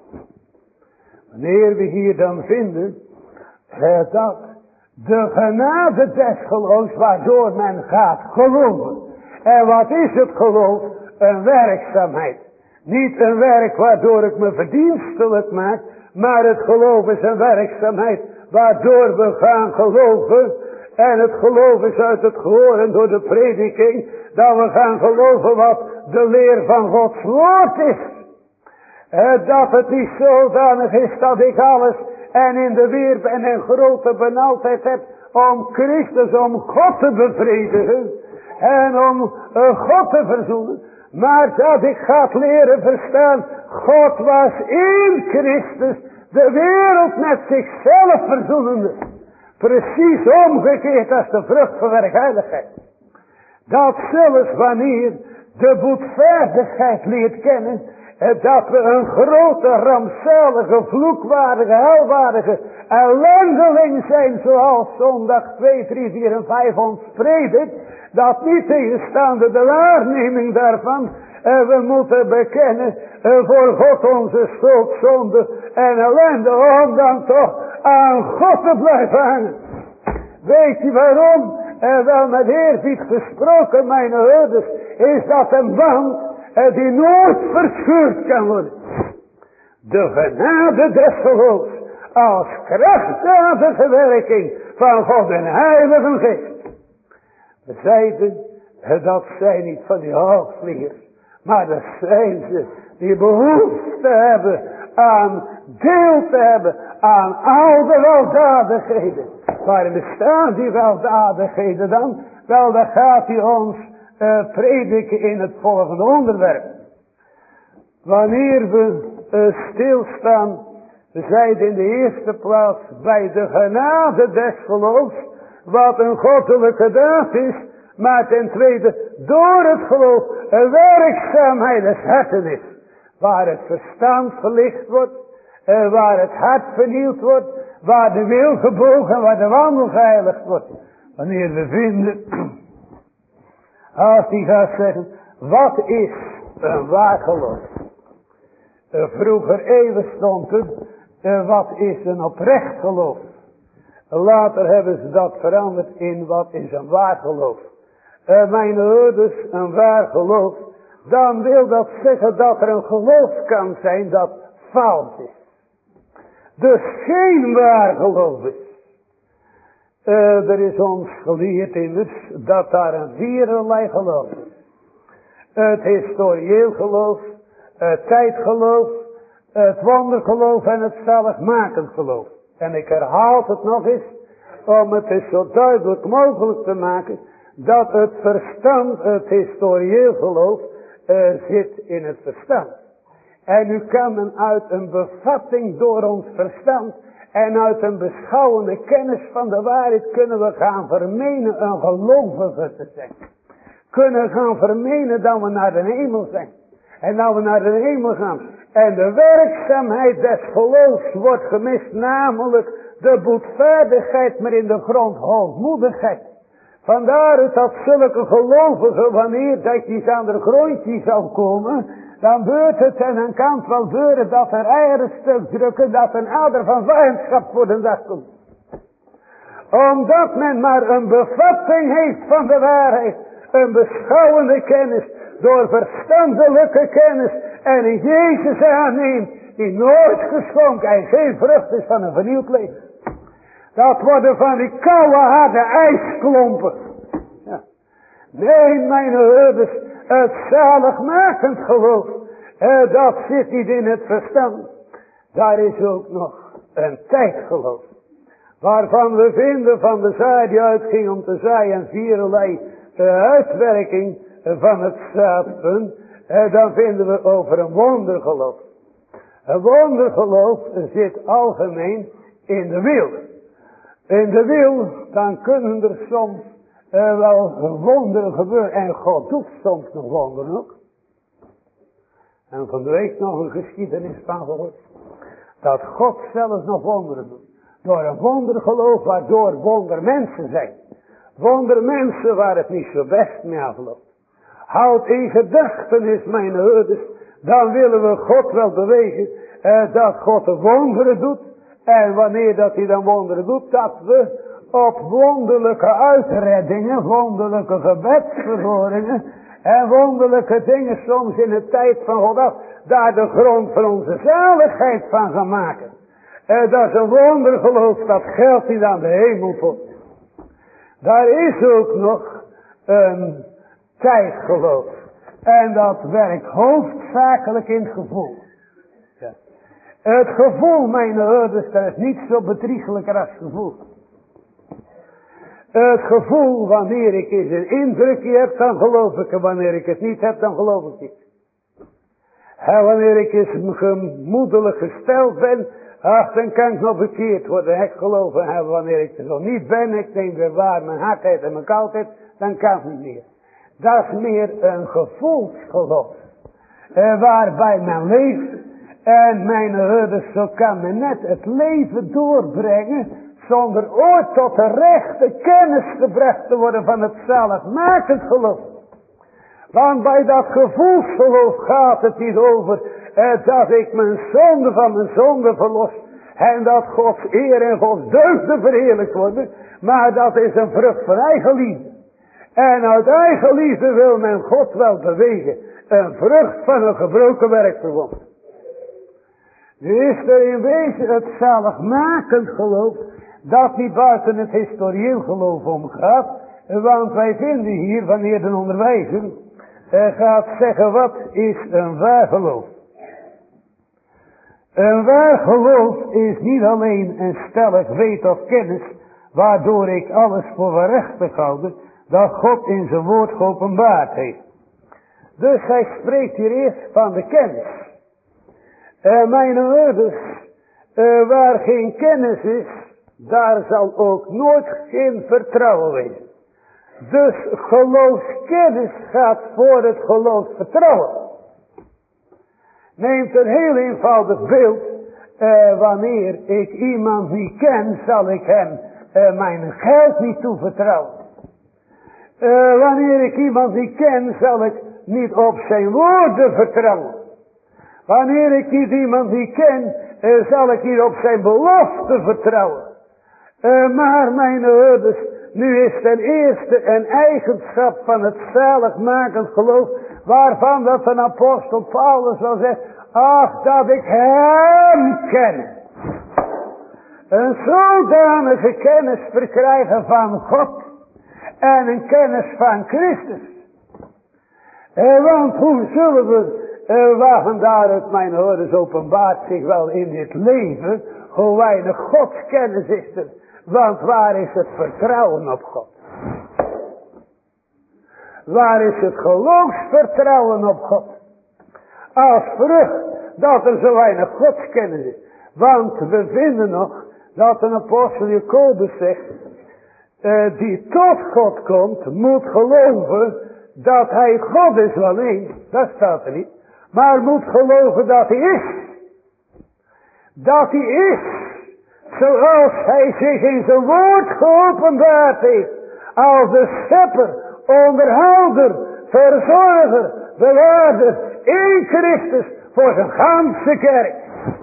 Wanneer we hier dan vinden. Dat de genade des geloofs waardoor men gaat geloven. En wat is het geloof? Een werkzaamheid. Niet een werk waardoor ik me verdienstelijk maak. Maar het geloof is een werkzaamheid waardoor we gaan geloven. En het geloof is uit het gehoren door de prediking. Dat we gaan geloven wat de leer van Gods woord is. Dat het niet zodanig is dat ik alles en in de weer ben en grote benauwdheid heb om Christus, om God te bevredigen en om God te verzoenen. Maar dat ik ga leren verstaan, God was in Christus de wereld met zichzelf verzoenende. Precies omgekeerd als de vrucht van werkheiligheid. Dat zelfs wanneer de boetvaardigheid leert kennen, dat we een grote, rampzalige, vloekwaardige, helwaardige ellendeling zijn, zoals zondag 2, 3, 4 en 5 ons predikt, dat niet tegenstaande de waarneming daarvan, we moeten bekennen voor God onze schuld, zonde en ellende, om dan toch aan God te blijven hangen. Weet je waarom? Wel met eerbied gesproken, mijn hoorders, is dat een band die nooit verscheurd kan worden. De genade des geloofs als krachtdadige werking van God en Heilige Geest. We zeiden, dat zijn niet van die hoogvliegers, maar dat zijn ze die behoefte hebben aan deel te hebben aan al de weldadigheden. Waarin bestaan die weldadigheden dan? Wel, dan gaat hij ons prediken in het volgende onderwerp. Wanneer we stilstaan, we zeiden in de eerste plaats bij de genade des geloofs, wat een goddelijke daad is, maar ten tweede door het geloof een werkzaamheid des harten is, waar het verstand verlicht wordt, waar het hart vernieuwd wordt, waar de wil gebogen, waar de wandel geheiligd wordt. wanneer we vinden, als hij gaat zeggen, wat is een waar geloof? Vroeger eeuwen stond er, wat is een oprecht geloof? Later hebben ze dat veranderd in wat is een waar geloof. Mijn ouders, een waar geloof, dan wil dat zeggen dat er een geloof kan zijn dat fout is. Dus geen waar geloof is. Er is ons geleerd immers dat daar een viererlei geloof is. Het historieel geloof, het tijdgeloof, het wondergeloof en het zaligmakend geloof. En ik herhaal het nog eens, om het is zo duidelijk mogelijk te maken, dat het verstand, het historieel geloof, zit in het verstand. En nu kan men uit een bevatting door ons verstand en uit een beschouwende kennis van de waarheid kunnen we gaan vermenen een gelovige te zijn. Kunnen gaan vermenen dat we naar de hemel zijn. En dat we naar de hemel gaan. En de werkzaamheid des geloofs wordt gemist, namelijk de boetvaardigheid, maar in de grond hoogmoedigheid. Vandaar dat zulke gelovigen, wanneer dat je aan de grondje zal komen, dan gebeurt het en dan kan het wel gebeuren dat er eigen stuk drukken, dat een ader van vijandschap voor de dag komt. Omdat men maar een bevatting heeft van de waarheid, een beschouwende kennis, door verstandelijke kennis en in Jezus aanneemt, die nooit geschonken en geen vrucht is van een vernieuwd leven. Dat worden van die koude harde ijsklompen. Ja. Nee, mijn herders, het zaligmakend geloof, dat zit niet in het verstand. Daar is ook nog een tijdgeloof. Waarvan we vinden van de zaai die uitging om te zaaien viererlei uitwerking van het zaadpunt. Dan vinden we over een wondergeloof. Een wondergeloof zit algemeen in de wil. In de wil, dan kunnen er soms wel wonderen gebeuren. En God doet soms nog wonderen ook. En van de week nog een geschiedenis van gehoord. Dat God zelfs nog wonderen doet. Door een wondergeloof waardoor wondermensen zijn. Wondermensen waar het niet zo best mee afloopt. Houd in gedachtenis, mijn herders. Dan willen we God wel bewegen. Dat God de wonderen doet. En wanneer dat hij dan wonderen doet. Dat we op wonderlijke uitreddingen. Wonderlijke gebedsverhoringen. En wonderlijke dingen soms in de tijd van God af. Daar de grond van onze zaligheid van gaan maken. Dat is een wondergeloof. Dat geldt niet aan de hemel voor. Daar is ook nog een tijdgeloof. En dat werkt hoofdzakelijk in het gevoel. Ja. Het gevoel, mijn herders, dat is niet zo bedriegelijker als het gevoel. Het gevoel, wanneer ik eens een indrukje heb, dan geloof ik. En wanneer ik het niet heb, dan geloof ik niet. En wanneer ik eens gemoedelijk gesteld ben, ach, dan kan ik nog bekeerd worden. Ik geloof en wanneer ik er nog niet ben, ik denk weer waar mijn hardheid en mijn koudheid, dan kan het niet meer. Dat is meer een gevoelsgeloof. Waarbij men leeft. En mijn herders, zo kan men net het leven doorbrengen. Zonder ooit tot de rechte kennis gebracht te worden van het zaligmakend geloof. Want bij dat gevoelsgeloof gaat het niet over dat ik mijn zonde van mijn zonde verlos. En dat Gods eer en Gods deugden verheerlijkt worden. Maar dat is een vrucht van eigen liefde. En uit eigen liefde wil men God wel bewegen. Een vrucht van een gebroken werkverbond. Nu is er in wezen het zaligmakend geloof. Dat niet buiten het historieel geloof omgaat. Want wij vinden hier wanneer de onderwijzer gaat zeggen wat is een waar geloof. Een waar geloof is niet alleen een stellig weet of kennis. Waardoor ik alles voor waarachtig houd. Dat God in zijn woord geopenbaard heeft. Dus hij spreekt hier eerst van de kennis. Mijn herders, waar geen kennis is, daar zal ook nooit geen vertrouwen wezen. Dus geloofskennis gaat voor het geloofsvertrouwen. Neemt een heel eenvoudig beeld. Wanneer ik iemand niet ken, zal ik hem mijn geld niet toevertrouwen. Wanneer ik iemand niet ken, zal ik niet op zijn woorden vertrouwen. Wanneer ik iemand niet ken, zal ik niet op zijn belofte vertrouwen. Maar mijn ouders, nu is ten eerste een eigenschap van het zaligmakend geloof, waarvan dat een apostel Paulus wel zegt, ach dat ik hem ken. Een zodanige kennis verkrijgen van God en een kennis van Christus. Want hoe zullen we, waar daaruit mijn ouders openbaart zich wel in dit leven, hoe weinig godskennis is er. Want waar is het vertrouwen op God? Waar is het geloofsvertrouwen op God? Als vrucht dat er zo weinig godskennis is. Want we vinden nog dat een apostel Jacobus zegt, die tot God komt, moet geloven dat hij God is wel één. Dat staat er niet. Maar moet geloven dat hij is. Dat hij is. Zoals hij zich in zijn woord geopenbaard heeft. Als de schepper, onderhouder, verzorger, bewaarder in Christus voor zijn ganse kerk.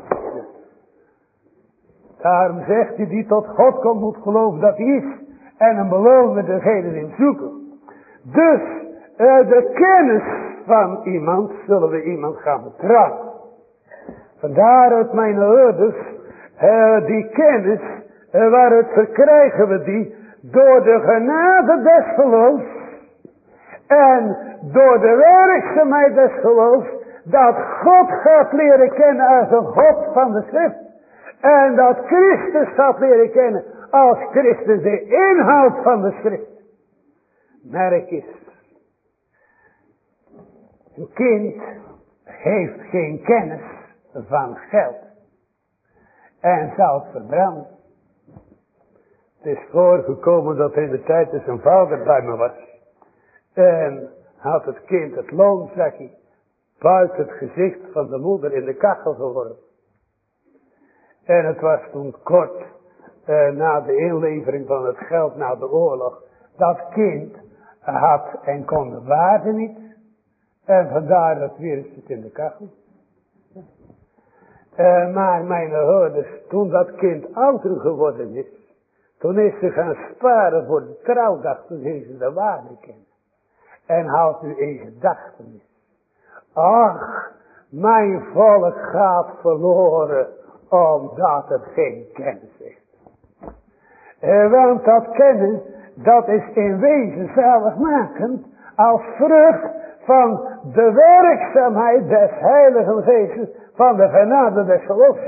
Daarom zegt hij die tot God komt moet geloven dat hij is. En een beloven degene die hem zoeken. Dus de kennis van iemand zullen we iemand gaan betrouwen. Vandaar uit mijn ouders. Die kennis, waaruit verkrijgen we die? Door de genade des geloofs. En door de werkzaamheid des geloofs. Dat God gaat leren kennen als een God van de schrift. En dat Christus gaat leren kennen als Christus de inhoud van de schrift. Merk eens. Een kind heeft geen kennis van geld. En zal het verbranden. Het is voorgekomen dat in de tijd dat zijn vader bij me was. En had het kind het loonzakje buiten het gezicht van de moeder in de kachel geworpen. En het was toen kort na de inlevering van het geld na de oorlog. Dat kind had en kon de waarde niet. En vandaar dat wierp het in de kachel. Maar mijn ouders, toen dat kind ouder geworden is, toen is ze gaan sparen voor de trouwdag, toen ging ze de waarde kennen. En houdt u in gedachtenis. Ach, mijn volk gaat verloren, omdat het geen kennis heeft. Want dat kennen, dat is in wezen zaligmakend, als vrucht van de werkzaamheid des Heiligen Geestes, van de genade des geloofs.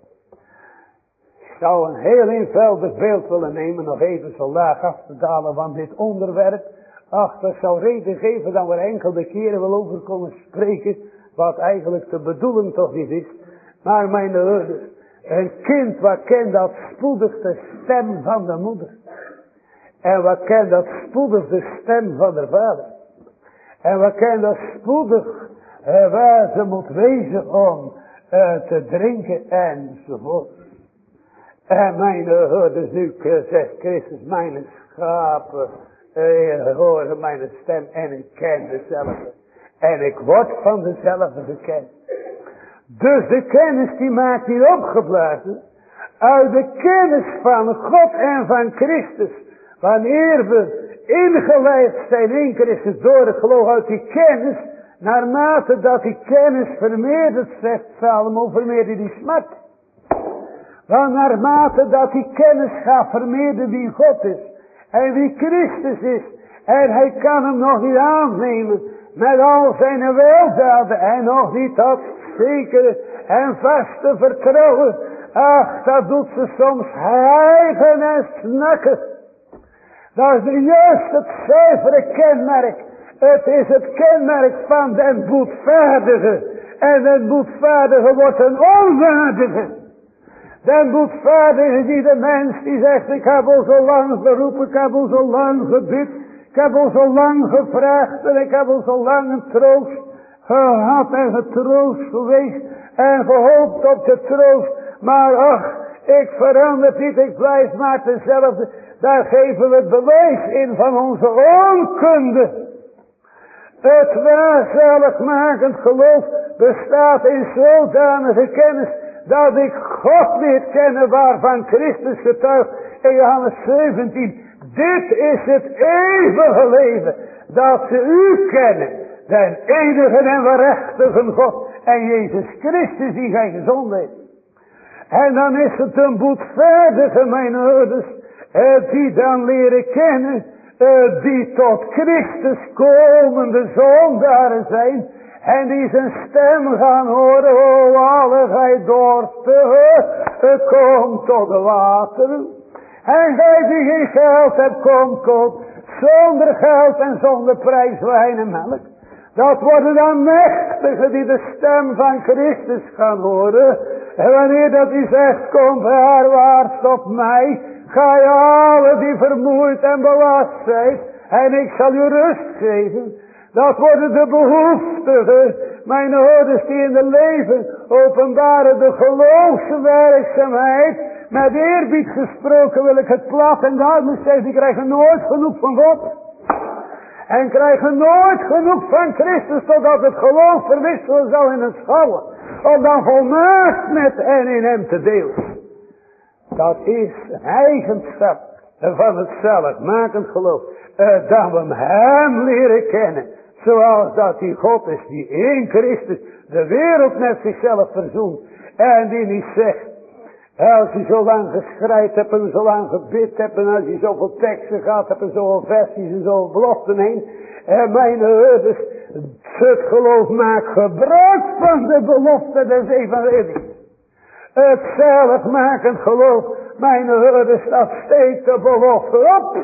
Ik zou een heel eenvoudig beeld willen nemen, nog even zo laag af te dalen van dit onderwerp. Ach, dat zou reden geven dat we er enkele keren wel over kunnen spreken, wat eigenlijk de bedoeling toch niet is. Maar mijn ouders, een kind wat kent dat spoedig de stem van de moeder. En wat kent dat spoedig de stem van de vader. En wat kent dat spoedig waar ze moet wezen om te drinken enzovoort. En mijn ouders, nu zegt Christus, mijn schapen horen mijn stem en ik ken dezelfde. En ik word van dezelfde gekend. Dus de kennis die maakt hier opgeblazen uit de kennis van God en van Christus. Wanneer we ingeleid zijn in Christus door het geloof uit die kennis, naarmate dat die kennis vermeerdert, zegt Salomo, vermeerdert die smart. Want naarmate dat die kennis gaat vermeerderen wie God is en wie Christus is, en hij kan hem nog niet aannemen met al zijn weldaden en nog niet dat zekere en vaste vertrouwen. Ach, dat doet ze soms hijgen en snakken. Dat is juist het zuivere kenmerk. Het is het kenmerk van den boetvaardige. En den boetvaardige wordt een onwaardige. Den boetvaardige die de mens die zegt, ik heb al zo lang geroepen, ik heb al zo lang gebid, ik heb al zo lang gevraagd en ik heb al zo lang een troost gehad en getroost geweest en gehoopt op de troost. Maar ach, Ik verander niet, ik blijf maar dezelfde. Daar geven we het bewijs in van onze onkunde. Het waarzaligmakend geloof bestaat in zodanige kennis dat ik God leer kennen waarvan Christus getuigt in Johannes 17. Dit is het eeuwige leven, dat ze u kennen, den enige en waarachtige God en Jezus Christus die gij gezonden heeft. En dan is het een boetvaardige, mijn ouders, die dan leren kennen, die tot Christus komende zondaren zijn, en die zijn stem gaan horen, o alle gij dorstigen, kom tot de wateren. En gij die geen geld hebt, kom zonder geld en zonder prijs wijn en melk. Dat worden dan mechtigen die de stem van Christus gaan horen. En wanneer dat hij zegt, kom herwaarts op mij, gij alle die vermoeid en belast zijt, en ik zal u rust geven. Dat worden de behoeftigen, mijn ouders die in de leven openbaren de geloofswerkzaamheid. Met eerbied gesproken wil ik het plat en duidelijk zeggen, die krijgen nooit genoeg van God. En krijgen nooit genoeg van Christus, totdat het geloof verwisselen zal in een schouwen. Om dan volmaakt met en in hem te delen. Dat is een eigenschap van het zaligmakend geloof. Dat we hem leren kennen. Zoals dat die God is die in Christus de wereld met zichzelf verzoent. En die niet zegt, als je zo lang geschreid hebt en zo lang gebid hebt en als je zoveel teksten gehad hebt en zoveel versies en zoveel beloften heen. En mijn ouders, het geloof maakt gebruik van de belofte des evangelie. Het zaligmakend geloof, mijn ouders, dat steekt de belofte op.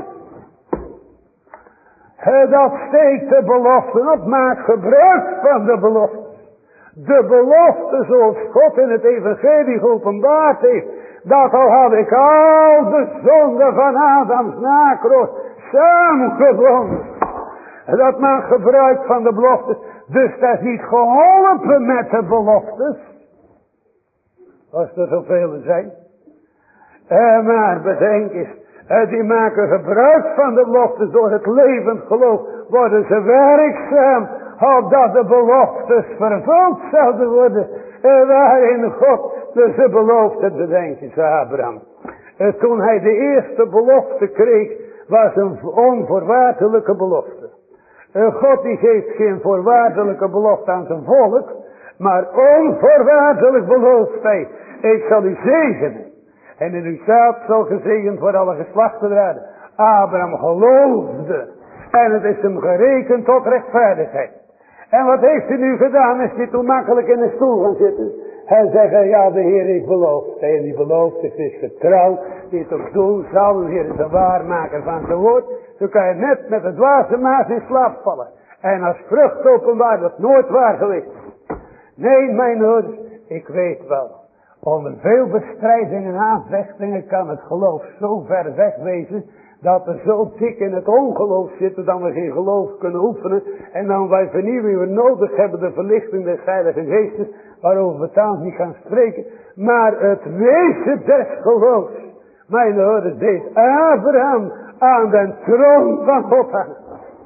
Dat steekt de belofte op, maakt gebruik van de belofte. De belofte zoals God in het evangelie geopenbaard heeft. Dat al had ik al de zonde van Adams nakroos samengevonden. Dat maakt gebruik van de belofte. Dus dat is niet geholpen met de beloftes. Als er zoveel zijn. Maar bedenk eens. Die maken gebruik van de beloftes door het levend geloof. Worden ze werkzaam. Opdat de beloftes vervuld zouden worden. Waarin God dus de belofte, bedenk eens Abraham. Toen hij de eerste belofte kreeg. Was een onvoorwaardelijke belofte. God die geeft geen voorwaardelijke belofte aan zijn volk. Maar onvoorwaardelijk belooft hij. Ik zal u zegenen. En in uw zaad zal gezegend worden alle geslachten der aarde. Abraham geloofde. En het is hem gerekend tot rechtvaardigheid. En wat heeft hij nu gedaan? Is hij toen makkelijk in de stoel gaan zitten? Hij zegt, ja, de Heer heeft beloofd. En die belofte is getrouwd. Die het ook doen zal. De Heer is een waarmaker van zijn woord. Zo kan je net met het dwaze maas in slaap vallen. En als vrucht openbaar dat nooit waar geweest. Nee, mijn ouders, ik weet wel. Onder veel bestrijdingen en aanvechtingen kan het geloof zo ver wegwezen. Dat we zo dik in het ongeloof zitten dat we geen geloof kunnen oefenen. En dan wij vernieuwing we nodig hebben de verlichting des Heilige Geestes. Waarover we thans niet gaan spreken. Maar het wezen des geloofs. Mijn ouders deed Abraham aan de troon van God hangen.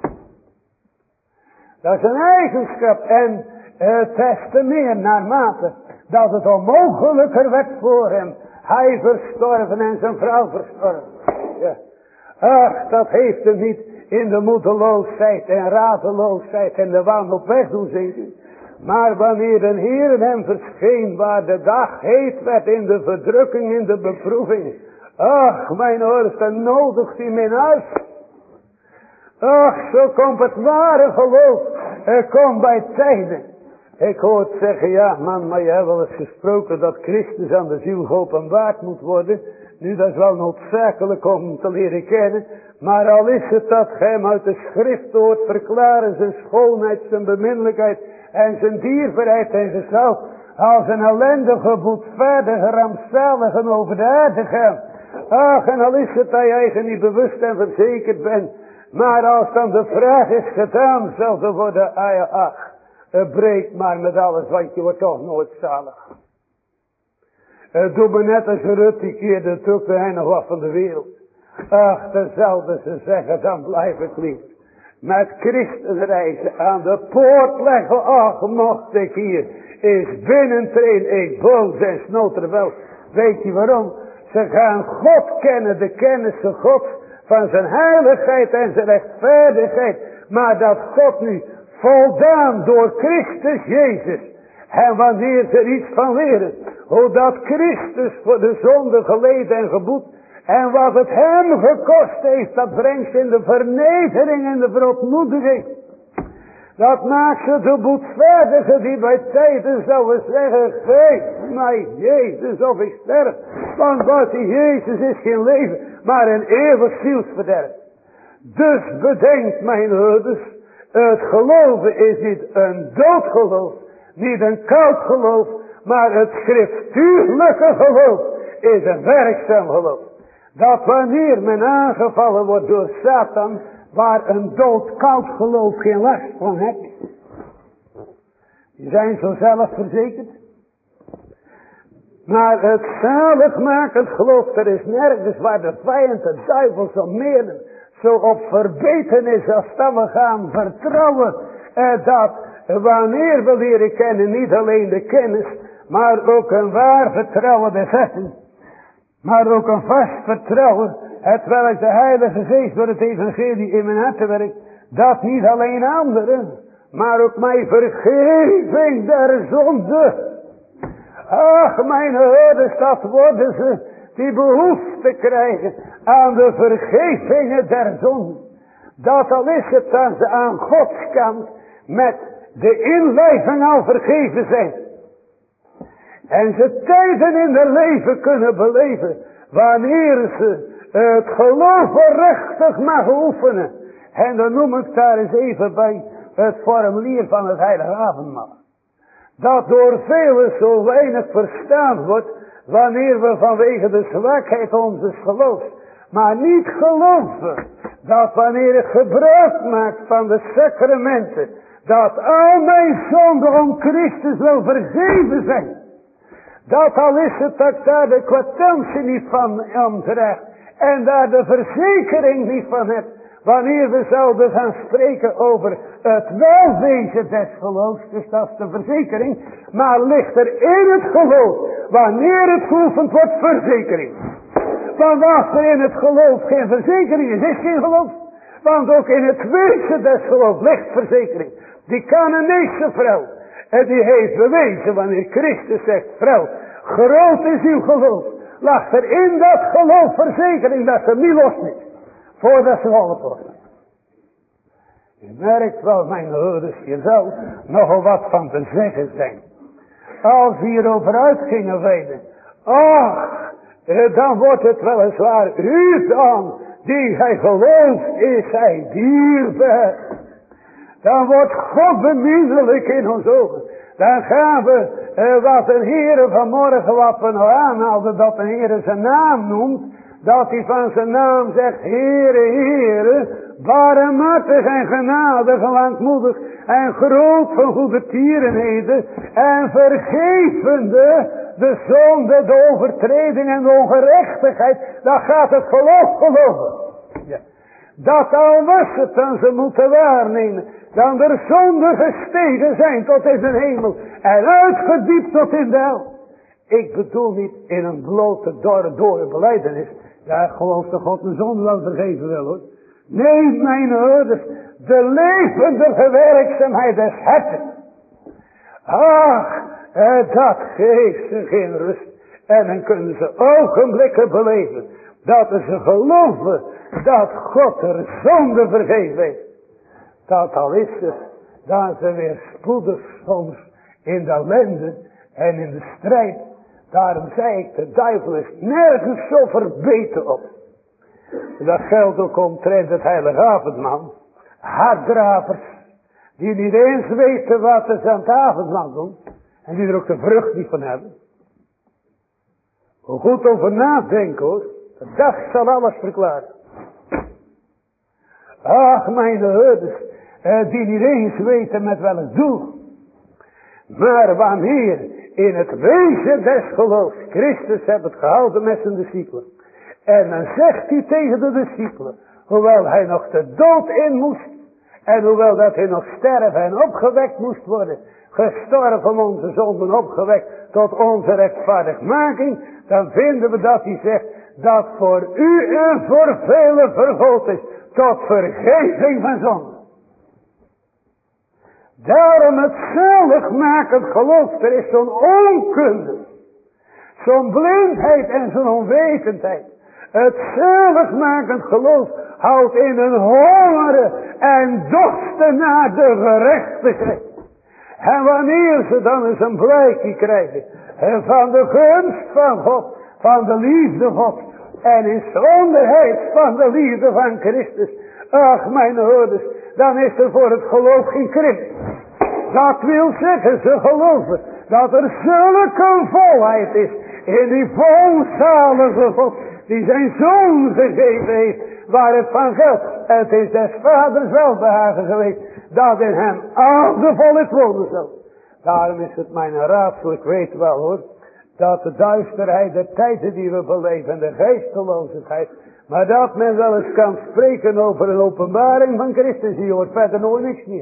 Dat is een eigenschap. En des te meer naarmate dat het onmogelijker werd voor hem. Hij verstorven en zijn vrouw verstorven. Ja. Ach, dat heeft hem niet in de moedeloosheid en radeloosheid en de wanhoop weg doen zinken. Maar wanneer de Heer hem verscheen, waar de dag heet werd in de verdrukking, in de beproeving. Ach, mijn ouders, dan nodigt hij me in huis. Ach, zo komt het ware geloof. Komt bij tijden. Ik hoor het zeggen, ja man, maar je hebt wel eens gesproken dat Christus aan de ziel geopenbaard moet worden. Nu, dat is wel noodzakelijk om te leren kennen. Maar al is het dat gij hem uit de schrift hoort verklaren, zijn schoonheid, zijn beminnelijkheid en zijn dierbaarheid en gestalte, als een ellendige, boetvaardige, rampzalige over de aarde gaan. Ach, en al is het dat je eigen niet bewust en verzekerd bent. Maar als dan de vraag is gedaan, zal er worden, ach, breek maar met alles, want je wordt toch nooit zalig. Doe me net als Rut, die keerde natuurlijk hij nog wat van de wereld. Ach, dan zouden ze zeggen, dan blijf ik lief. Met Christus reizen aan de poort leggen. Ach, mocht ik hier eens binnentreden. Ik boos en snoter wel. Weet je waarom? Ze gaan God kennen, de kennis van God. Van zijn heiligheid en zijn rechtvaardigheid. Maar dat God nu voldaan door Christus Jezus. En wanneer ze er iets van leren. Hoe dat Christus voor de zonde geleden en geboet. En wat het hem gekost heeft. Dat brengt ze in de vernedering en de verontmoediging. Dat maakt ze de boetvaardigen die bij tijden zouden zeggen. Geef mij Jezus of ik sterf. Want wat die Jezus is geen leven. Maar een eeuwig zielsverderf. Dus bedenkt mijn herders. Het geloven is niet een doodgeloof. Niet een koud geloof. Maar het schriftuurlijke geloof is een werkzaam geloof. Dat wanneer men aangevallen wordt door Satan. Waar een doodkoud geloof geen last van heeft. Die zijn zo zelfverzekerd. Maar het zaligmakend geloof. Er is nergens waar de vijand, de duivel zo meer zo op verbeten is. Als dat we gaan vertrouwen. Dat wanneer we leren kennen. Niet alleen de kennis. Maar ook een waar vertrouwen de vetten. Maar ook een vast vertrouwen. Hetwelk de Heilige Geest door het evangelie in mijn hart werkt. Dat niet alleen anderen. Maar ook mijn vergeving der zonde. Ach mijn herders, dat worden ze die behoefte krijgen aan de vergevingen der zonde. Dat al is het dat ze aan Gods kant met de inlijving al vergeven zijn. En ze tijden in hun leven kunnen beleven. Wanneer ze het geloof rechtig mag oefenen. En dan noem ik daar eens even bij het formulier van het heilige avondmaal. Dat door velen zo weinig verstaan wordt. Wanneer we vanwege de zwakheid onze geloofs. Maar niet geloven. Dat wanneer ik gebruik maak van de sacramenten. Dat al mijn zonden om Christus wel vergeven zijn. Dat al is het dat ik daar de kwitantie niet van omdraag. En daar de verzekering niet van heb. Wanneer we zouden gaan spreken over het welwezen des geloofs. Dus dat is de verzekering. Maar ligt er in het geloof. Wanneer het geoefend wordt, verzekering. Want als er in het geloof geen verzekering is, is geen geloof. Want ook in het wezen des geloofs ligt verzekering. Die Canaanese vrouw. En die heeft bewezen wanneer Christus zegt, vrouw, groot is uw geloof. Lag er in dat geloof verzekering dat ze niet los is. Voordat ze geholpen worden. Je merkt wel, mijn herders, je zou nogal wat van te zeggen zijn. Als we hierover uit gingen wijden. Ach, dan wordt het weliswaar u dan, die hij gelooft, is hij dierbaar. Dan wordt God beminnelijk in ons ogen. Dan gaan we, wat een Heere vanmorgen, wat we nou aanhaalden, dat een Heere zijn naam noemt. Dat hij van zijn naam zegt, Heere, Heere, barmhartig en genadig en langmoedig en groot van goede tierenheden en vergevende de zonde, de overtreding en de ongerechtigheid. Dat gaat het geloof geloven. Ja. Dat al was het dan ze moeten waarnemen. Dan er zonden gestegen zijn tot in de hemel. En uitgediept tot in de hel. Ik bedoel niet in een blote, dorre belijdenis. Ja, ik geloof dat God mijn zonde wel vergeven wil hoor. Nee, mijn herders. De levendige werkzaamheid des harten. Ach, dat geeft ze geen rust. En dan kunnen ze ogenblikken beleven. Dat ze geloven dat God er zonde vergeven heeft. Dat al is het, dat ze weer spoedig soms in de ellende en in de strijd. Daarom zei ik, de duivel is nergens zo verbeten op. Dat geldt ook omtrent het heilige avondmaal. Harddravers, die niet eens weten wat ze aan het avondmaal doen. En die er ook de vrucht niet van hebben. Hoe goed over nadenken hoor. De dag zal alles verklaren. Ach, mijn herders, die niet eens weten met welk doel. Maar wanneer in het wezen des geloofs. Christus heeft het gehouden met zijn discipelen. En dan zegt hij tegen de discipelen, hoewel hij nog de dood in moest, en hoewel dat hij nog sterven en opgewekt moest worden, gestorven om onze zonden, opgewekt tot onze rechtvaardigmaking, dan vinden we dat hij zegt, dat voor u en voor velen vergold is, tot vergeving van zonden. Daarom het zaligmakend geloof, er is zo'n onkunde, zo'n blindheid en zo'n onwetendheid. Het zaligmakend geloof houdt in een hongeren en dorsten naar de gerechtigheid. En wanneer ze dan eens een blijkje krijgen van de gunst van God, van de liefde God, en in zonderheid van de liefde van Christus, ach mijn hoorders, dan is er voor het geloof geen krimp. Dat wil zeggen, ze geloven dat er zulke volheid is in die volzalige God, die zijn zoon gegeven heeft, waar het van geldt. Het is des vaders welbehagen geweest, dat in hem al de volheid wonen zal. Daarom is het mijn raadsel, ik weet wel hoor, dat de duisterheid, de tijden die we beleven, de geesteloosheid, maar dat men wel eens kan spreken over een openbaring van Christus, die hoort verder nooit niks meer.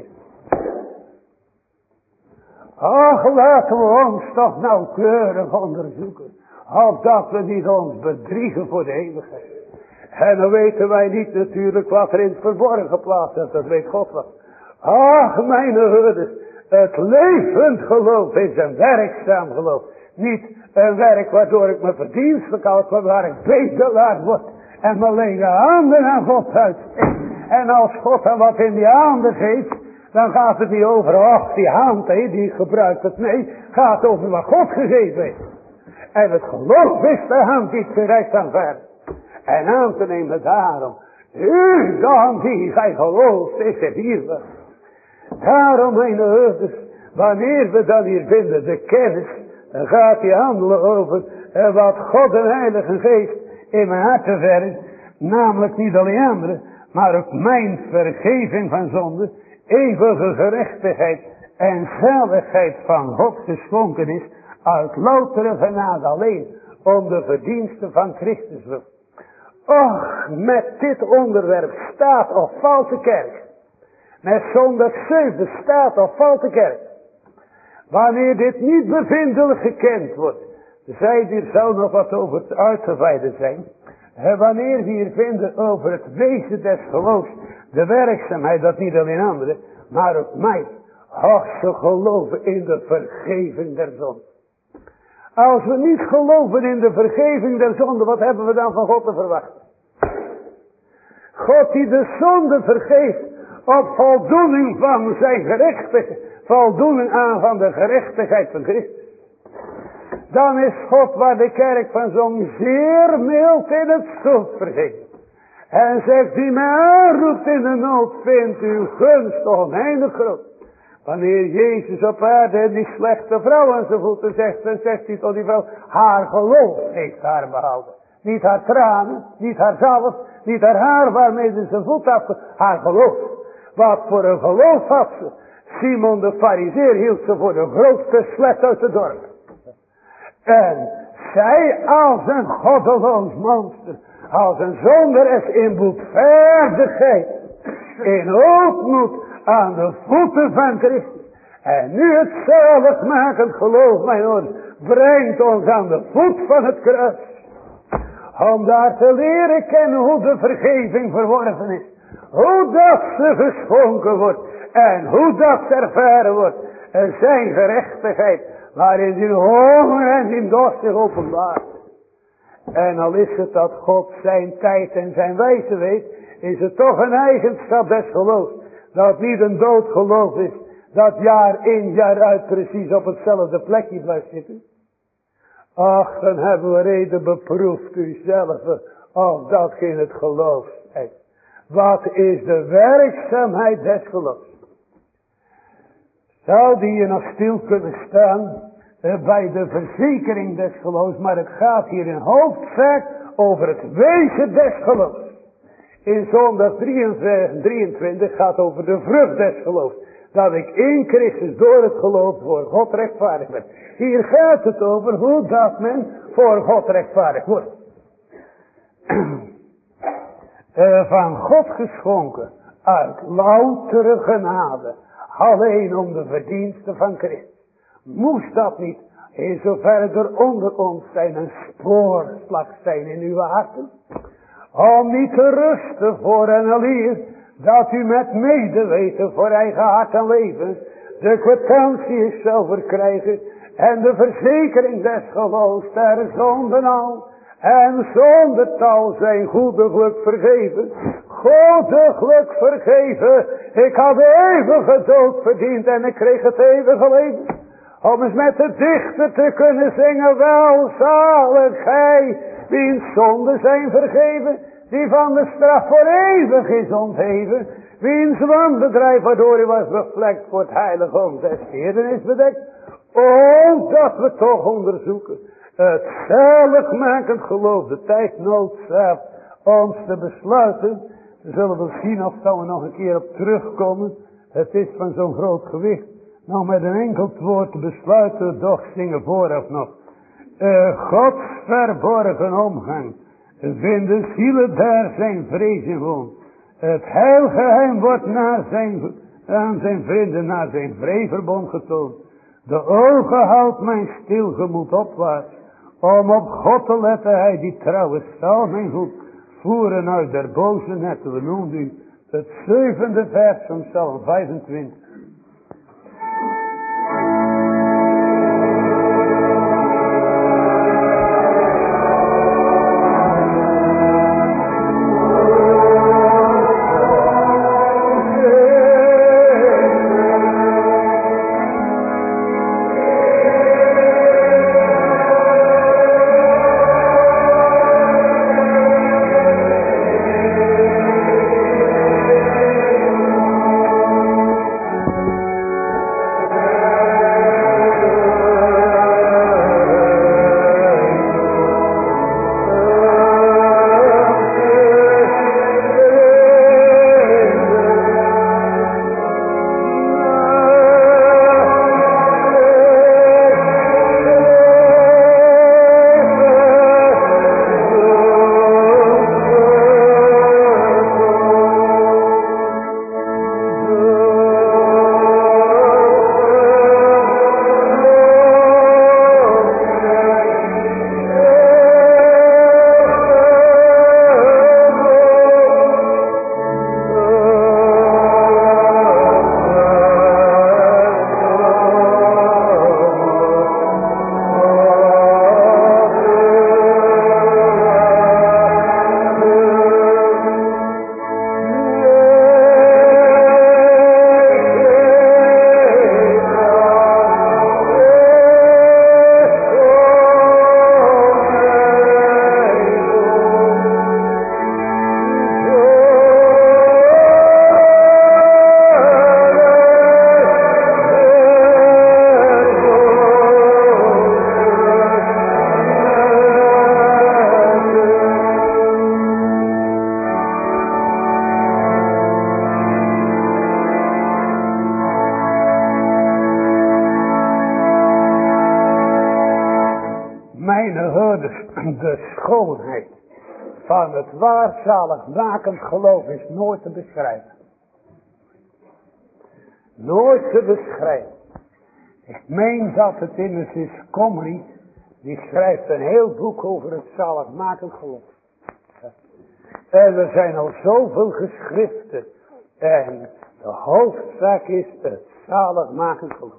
Ach, laten we ons toch nauwkeurig onderzoeken, opdat we niet ons bedriegen voor de eeuwigheid. En dan weten wij niet natuurlijk wat er in het verborgen plaats is, dat weet God wel. Ach, mijn hoorders, het levend geloof is een werkzaam geloof. Niet een werk waardoor ik me verdienstelijk houd, maar waar ik bedelaar word. En mijn lege handen aan God uitsteek. En als God dan wat in die handen geeft, dan gaat het niet over, ach die hand, die gebruikt het. Nee, gaat over wat God gegeven heeft. En het geloof is de hand die het gerecht aanvaardt. En aan te nemen daarom, u dan die gij gelooft, is het hier wel. Daarom mijn hoorders, wanneer we dan hier vinden de kennis, dan gaat hij handelen over wat God en Heilige Geest in mijn hart te vergen. Namelijk niet alleen anderen, maar ook mijn vergeving van zonde, eeuwige gerechtigheid en zaligheid van God geschonken is, uit loutere genade alleen, om de verdiensten van Christus wil. Och, met dit onderwerp staat of valt de kerk. Met zondag 7 staat of valt de kerk. Wanneer dit niet bevindelijk gekend wordt, zij hier zou nog wat over het uitgeweiden zijn. En wanneer we hier vinden over het wezen des geloofs, de werkzaamheid, dat niet alleen anderen, maar ook mij. Och, ze geloven in de vergeving der zonde. Als we niet geloven in de vergeving der zonde, wat hebben we dan van God te verwachten? God die de zonde vergeeft op voldoening van zijn gerechtigheid, voldoening aan van de gerechtigheid van Christus. Dan is God, waar de kerk van zong, zeer mild in het schuld vergeven. En zegt, die mij aanroept in de nood, vindt uw gunst oneindig groot. Wanneer Jezus op aarde die slechte vrouw aan zijn voeten zegt, dan zegt hij tot die vrouw, haar geloof heeft haar behouden. Niet haar tranen, niet haar zalf, niet haar waarmee ze zijn voet afgaf, haar geloof. Wat voor een geloof had ze. Simon de Farizeer hield ze voor de grootste slet uit het dorp. En zij als een goddeloos monster, als een zonderes in boetvaardigheid, in ootmoed aan de voeten van Christus. En nu het zaligmakend geloof, mijn ouders, brengt ons aan de voet van het kruis. Om daar te leren kennen hoe de vergeving verworven is. Hoe dat ze geschonken wordt. En hoe dat ervaren wordt. En zijn gerechtigheid. Waarin zijn honger en zijn dorst zich openbaart. En al is het dat God zijn tijd en zijn wijze weet. Is het toch een eigenschap des geloofs. Dat niet een dood geloof is. Dat jaar in jaar uit precies op hetzelfde plekje blijft zitten. Ach, dan hebben we reden beproefd uzelf of dat geen het geloof is. Wat is de werkzaamheid des geloofs? Zou die je nog stil kunnen staan bij de verzekering des geloofs, maar het gaat hier in hoofdzaak over het wezen des geloofs. In zondag 23 gaat over de vrucht des geloofs. Dat ik in Christus door het geloof voor God rechtvaardig ben. Hier gaat het over hoe dat men voor God rechtvaardig wordt. Van God geschonken uit loutere genade. Alleen om de verdiensten van Christus. Moest dat niet in zoverre er onder ons zijn een spoorslag zijn in uw harten? Om niet te rusten voor en allier dat u met medeweten voor eigen hart en leven de kwitantie zou verkrijgen en de verzekering des geloofs ter zonden al en zonder tal zijn goediglijk vergeven. Goediglijk vergeven. Ik had de eeuwige dood verdiend en ik kreeg het eeuwige leven. Om eens met de dichter te kunnen zingen, welzalig gij, wiens zonden zijn vergeven, die van de straf voor eeuwig is ontheven, wiens wanbedrijf waardoor hij was bevlekt voor het heiligdom des Heeren is bedekt. O, dat we toch onderzoeken, het zaligmakend geloof, de tijd noodzaakt ons te besluiten. We zullen wel zien of we nog een keer op terugkomen. Het is van zo'n groot gewicht. Nou, met een enkel woord te besluiten, doch zingen vooraf nog. Gods verborgen omgang, vinden zielen daar zijn vrees in woont. Het heilgeheim wordt aan zijn vrienden naar zijn vreverbond getoond. De ogen houdt mijn stil gemoed opwaarts, om op God te letten, hij die trouwens zal mijn goed voeren uit der boze netten. We noemen u het 7e vers van Psalm 25. De schoonheid van het waarzaligmakend geloof is nooit te beschrijven. Nooit te beschrijven. Ik meen dat het immers is Comrie, die schrijft een heel boek over het zaligmakend geloof. En er zijn al zoveel geschriften. En de hoofdzaak is het zaligmakend geloof.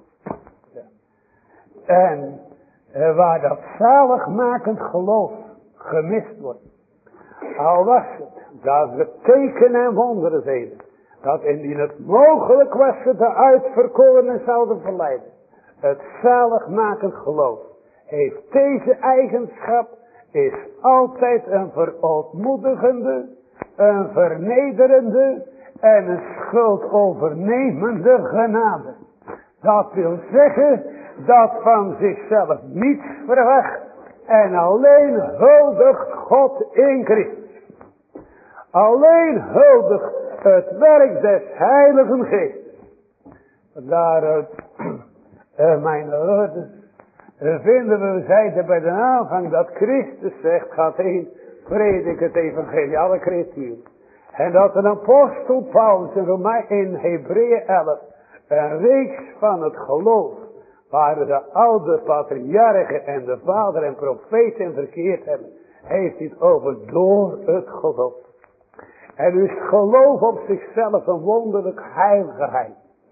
En waar dat zaligmakend geloof gemist wordt. Al was het dat we tekenen en wonderen deden. Dat indien het mogelijk was ze de uitverkorenen zouden verleiden. Het zaligmakend geloof heeft deze eigenschap. Is altijd een verootmoedigende, een vernederende en een schuldovernemende genade. Dat wil zeggen dat van zichzelf niets verwacht en alleen huldigt God in Christus. Alleen huldigt het werk des Heiligen Geestes. Daaruit, mijn ouders, vinden we, zeiden bij de aanvang dat Christus zegt, gaat heen, predik het evangelie, alle creaturen. En dat een apostel Paulus in Hebreeën 11, een reeks van het geloof, waar de oude patriarchen en de vader en profeten verkeerd hebben, heeft hij het over door het geloof. En dus het geloof op zichzelf een wonderlijk heiligheid.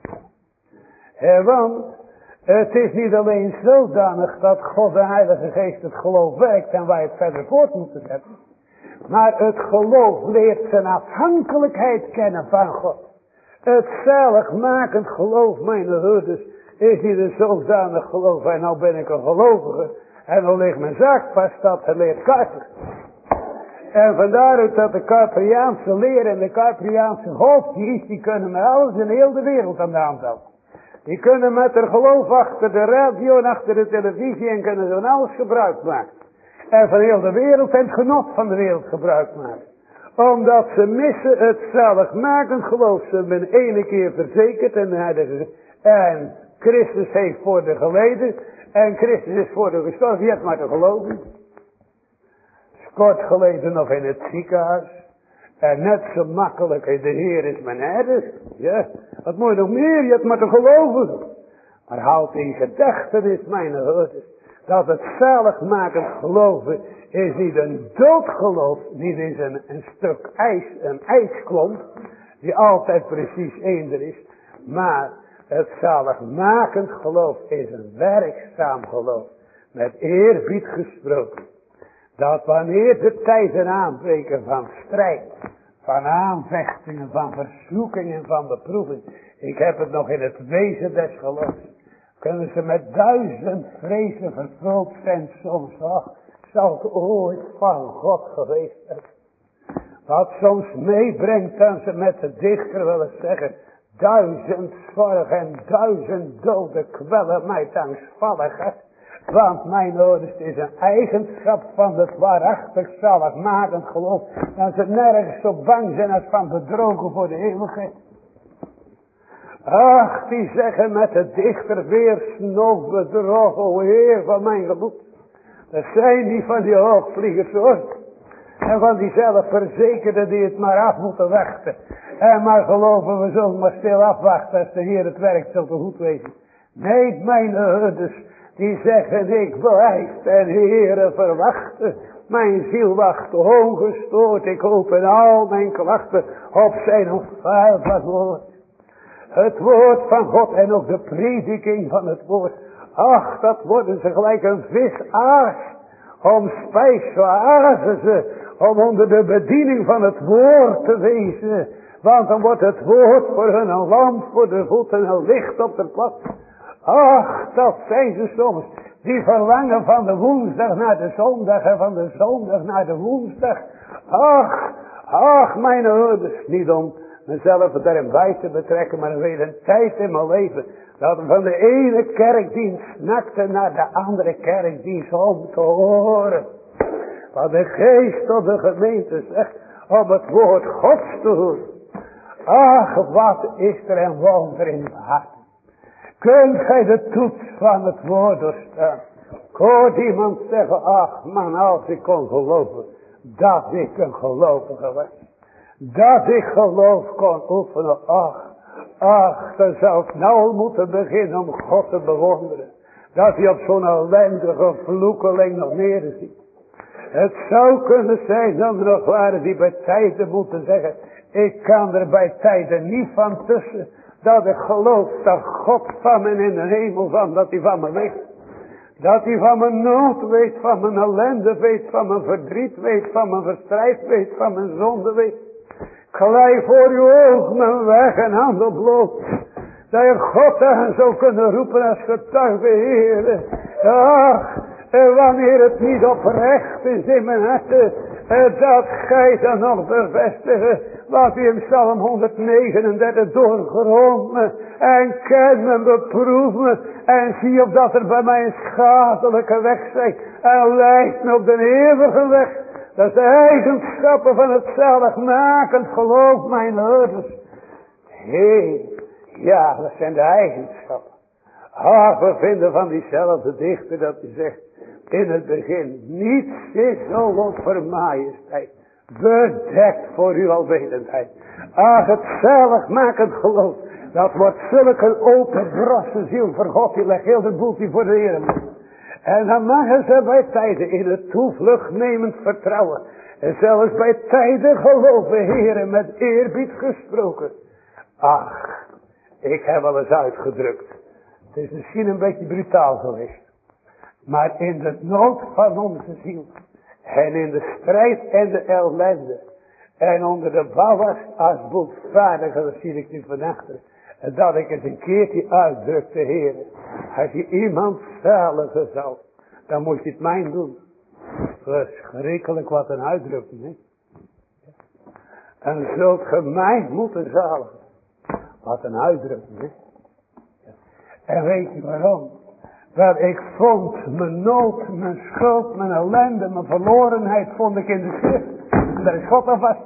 Want het is niet alleen zodanig dat God de Heilige Geest het geloof werkt en wij het verder voort moeten zetten. Maar het geloof leert zijn afhankelijkheid kennen van God. Het zaligmakend geloof, mijn herders, is niet een zodanig geloof. En nou ben ik een gelovige. En dan ligt mijn zaak vast, dat geleerd Kuiper. En vandaar dat de Kuiperiaanse leer en de Kuiperiaanse godsdienst, die kunnen met alles in heel de wereld aan de hand houden. Die kunnen met hun geloof achter de radio en achter de televisie en kunnen van alles gebruik maken. En van heel de wereld en het genot van de wereld gebruik maken. Omdat ze missen het zaligmakend geloof. Ze hebben ene keer verzekerd en Christus heeft voor de geleden. En Christus is voor de gestorven. Je hebt maar te geloven. Kort geleden nog in het ziekenhuis. En net zo makkelijk, de Heer is mijn herder. Ja, wat moet je nog meer? Je hebt maar te geloven. Maar houd in gedachtenis, mijn herders, dat het zaligmakend geloven is niet een doodgeloof, niet is een stuk ijs, een ijsklomp, die altijd precies eender is. Maar het zaligmakend geloof is een werkzaam geloof, met eerbied gesproken. Dat wanneer de tijden aanbreken van strijd, van aanvechtingen, van verzoekingen, van beproeving. Ik heb het nog in het wezen des geloofs. Kunnen ze met 1000 vrezen vervuld zijn soms. Ach, zou het ooit van God geweest zijn. Wat soms meebrengt dan ze met de dichter willen zeggen. 1000 zorg en 1000 doden kwellen mij angstvalligheid. Want mijn ouders, het is een eigenschap van het waarachtig zaligmakend geloof. Dat ze nergens zo bang zijn als van bedrogen voor de eeuwigheid. Ach, die zeggen met de dichter weer nog bedrogen, o Heer van mijn gemoed. Dat zijn die van die hoogvliegers hoor. En van die zelfverzekerden die het maar af moeten wachten. En maar geloven, we zullen maar stil afwachten als de Heer het werk zal te goed wezen. Nee, mijn herders, die zeggen ik blijf en Heere verwachten. Mijn ziel wacht ongestoord, ik hoop in al mijn klachten op zijn onfeilbaar woord. Het woord van God en ook de prediking van het woord. Ach, dat worden ze gelijk een visaas. Om spijs azen ze, om onder de bediening van het woord te wezen. Want dan wordt het woord voor hun een lamp voor de voeten en een licht op de pad. Ach, dat zijn ze soms. Die verlangen van de woensdag naar de zondag en van de zondag naar de woensdag. Ach, mijn herders, niet om mezelf daarin bij te betrekken, maar er weet een tijd in mijn leven dat we van de ene kerkdienst snakten naar de andere kerkdienst om te horen. Wat de geest op de gemeente zegt, om het woord Gods te horen. Ach, wat is er een wonder in het hart. Kunt gij de toets van het woord doorstaan? Ik hoorde iemand zeggen, ach man, als ik kon geloven, dat ik een gelovige was. Dat ik geloof kon oefenen, ach, dan zou ik nou moeten beginnen om God te bewonderen. Dat hij op zo'n ellendige vloekeling nog neerziet. Het zou kunnen zijn dat er nog waren die bij tijden moeten zeggen, ik kan er bij tijden niet van tussen. Dat ik geloof dat God van me in de hemel van, dat hij van me weet. Dat hij van mijn nood weet, van mijn ellende weet, van mijn verdriet weet, van mijn verstrijd weet, van mijn zonde weet. Gelijk voor uw ogen mijn weg en handen bloot. Dat je God aan zou kunnen roepen als getuige, Heer. Ach, wanneer het niet oprecht is in mijn hart, dat gij dan nog bevestigen wat u in Psalm 139 doorgrond me en ken me, beproef me en zie of dat er bij mij een schadelijke weg zijn en leidt me op de eeuwige weg. Dat is de eigenschappen van het zaligmakend geloof, mijn herders. Ja, dat zijn de eigenschappen. We vinden van diezelfde dichter dat hij zegt in het begin. Niets is zo op majesteit. Bedekt voor uw alwetendheid. Het zaligmakend geloof. Dat wordt zulke open brosse ziel voor God. Die legt heel de boeltje voor de Heer. En dan mogen ze bij tijden in het toevlucht nemend vertrouwen. En zelfs bij tijden geloven, Heere, met eerbied gesproken. Ach, ik heb wel eens uitgedrukt. Het is misschien een beetje brutaal geweest. Maar in de nood van onze ziel. En in de strijd en de ellende. En onder de bouwers als boetvaardiger, dat zie ik nu van achteren. Dat ik het een keertje uitdrukte, Heere. Als je iemand zaligen zou, dan moet je het mijn doen. Verschrikkelijk wat een uitdrukking, hè. En zult ge mij moeten zaligen. Wat een uitdrukking, hè. En weet je waarom? Wel, ik vond mijn nood, mijn schuld, mijn ellende, mijn verlorenheid vond ik in de schrift. En daar is God aan vast.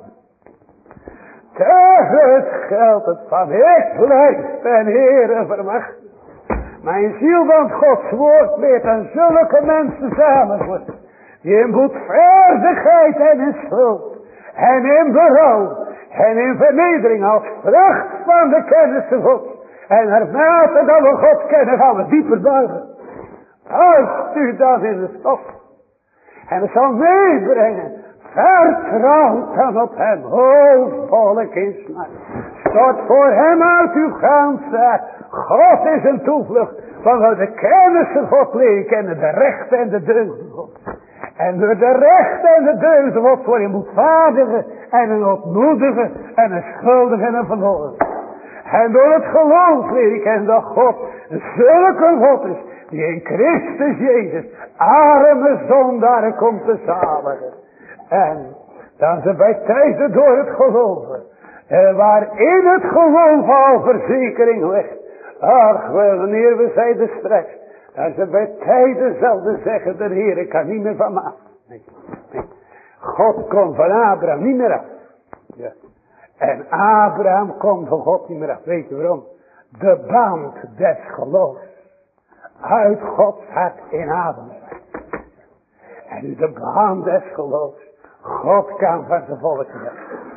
Tegen geldt het van ik blijf en Heere verwacht. Mijn ziel van Gods woord leert aan zulke mensen zalig worden. Die in boetvaardigheid en in schuld. En in berouw. En in vernedering als vrucht van de kennis van God. En naarmate dat we God kennen gaan we dieper buigen. Buigt u dan in de stof. En het zal meebrengen. Vertrouw dan op hem. Volk in smart. Stort voor hem uit uw gansheid. God is een toevlucht. Van de kennis van God leren kennen. De rechten en de deugden van God. En door de rechten en de deugden van God word je boetvaardige. En een ontmoedige. En een schuldige en een verloren. En door het geloof leren kennen dat God zulke God is. Die in Christus Jezus arme zondaren komt te zaligen. En dan ze bij tijden door het geloven. Waarin het geloof al verzekering ligt. Ach, wanneer we zeiden straks. Dan ze bij tijden zouden zeggen. De Heer, ik kan niet meer van me af. Nee. God komt van Abraham niet meer af. Ja. En Abraham komt van God niet meer af. Weet je waarom? De band des geloofs. Uit Gods hart in Abraham. En de band des geloofs. God kan van zijn volk weg.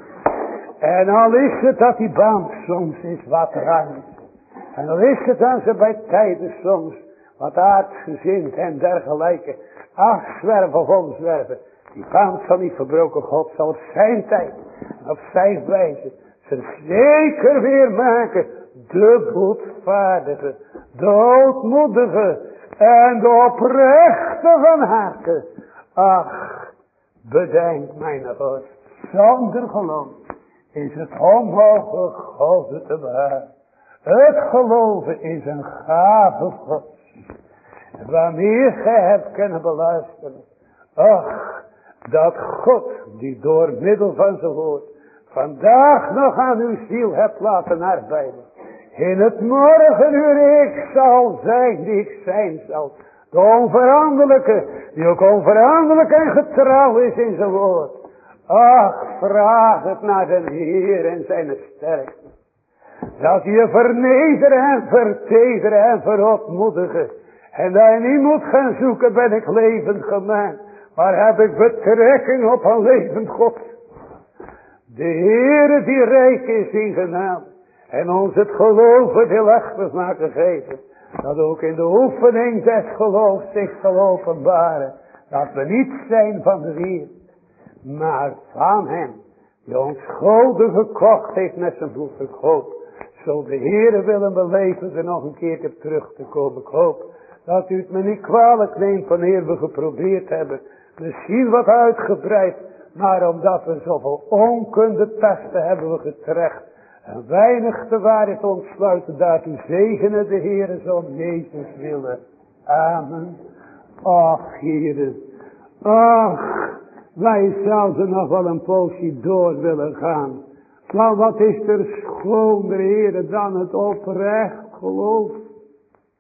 En al is het dat die band soms is wat ruim. En al is het dat ze bij tijden soms wat aardsgezind en dergelijke afzwerven of omzwerven. Die band zal niet verbroken. God zal op zijn tijd en op zijn wijze ze zeker weer maken. De boetvaardige, de ootmoedige en de oprechte van harte. Ach, bedenk mijn God, zonder geloof is het onmogelijk God te bewaren. Het geloven is een gave God. Wanneer gij hebt kunnen beluisteren. Ach, dat God die door middel van zijn woord vandaag nog aan uw ziel hebt laten arbeiden. In het morgenuur ik zal zijn die ik zijn zal. De onveranderlijke, die ook onveranderlijk en getrouw is in zijn woord. Ach, vraag het naar de Heer en zijn sterkte. Dat je vernederen en vertederen en verootmoedigen. En dat je niet moet gaan zoeken, ben ik levend gemaakt. Maar heb ik betrekking op een levend God. De Heere die rijk is in genade. En ons het geloven deelachtig maken geven. Dat ook in de oefening des geloofs zich zal openbaren. Dat we niet zijn van de wereld. Maar van hem. Die ons goden gekocht heeft met zijn bloed. Ik hoop. Zo de Heere willen beleven er nog een keer op terug te komen. Ik hoop dat u het me niet kwalijk neemt wanneer we geprobeerd hebben. Misschien wat uitgebreid. Maar omdat we zoveel onkunde testen hebben we geterecht. En weinig te waarheid ontsluiten. Daartoe zegenen de Heere zo Jezus willen. Amen. Ach, Heere. Ach, wij zouden nog wel een poosje door willen gaan. Maar wat is er schoner, Heere, dan het oprecht geloof.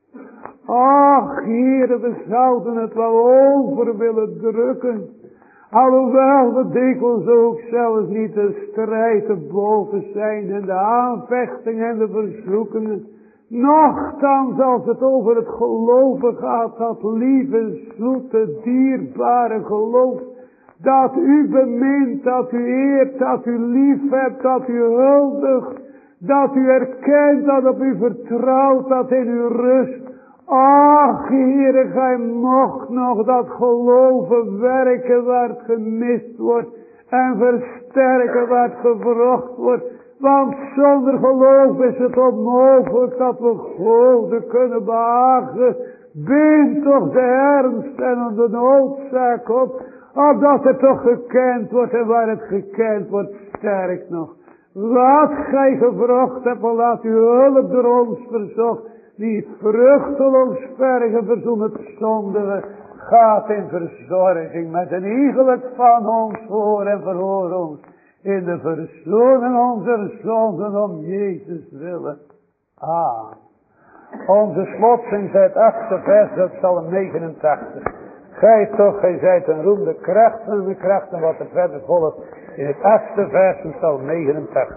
Ach, Heere, we zouden het wel over willen drukken. Alhoewel we dikwijls ook zelfs niet de strijd te boven zijn en de aanvechting en de verzoekingen. Nochtans als het over het geloven gaat, dat lieve, zoete, dierbare geloof. Dat u bemint, dat u eert, dat u lief hebt, dat u huldigt. Dat u erkent, dat op u vertrouwt, dat in u rust. Ach, Heere, gij mocht nog dat geloven werken waar het gemist wordt. En versterken waar het gewrocht wordt. Want zonder geloof is het onmogelijk dat we God kunnen behagen. Bind toch de ernst en de noodzaak op. Opdat het toch gekend wordt en waar het gekend wordt, sterk nog. Wat gij gewrocht hebt, laat uw hulp door ons verzocht. Die vruchteloos vergen verzoen het zondige. Gaat in verzorging met een iegelijk van ons voor en verhoor ons. In de verzoening onze zonden om Jezus willen. Amen. Onze slotzing het 8e vers uit Psalm 89. Gij toch, gij zijt een roemde kracht en de krachten wat er verder volgt. In het 8e vers van Psalm 89.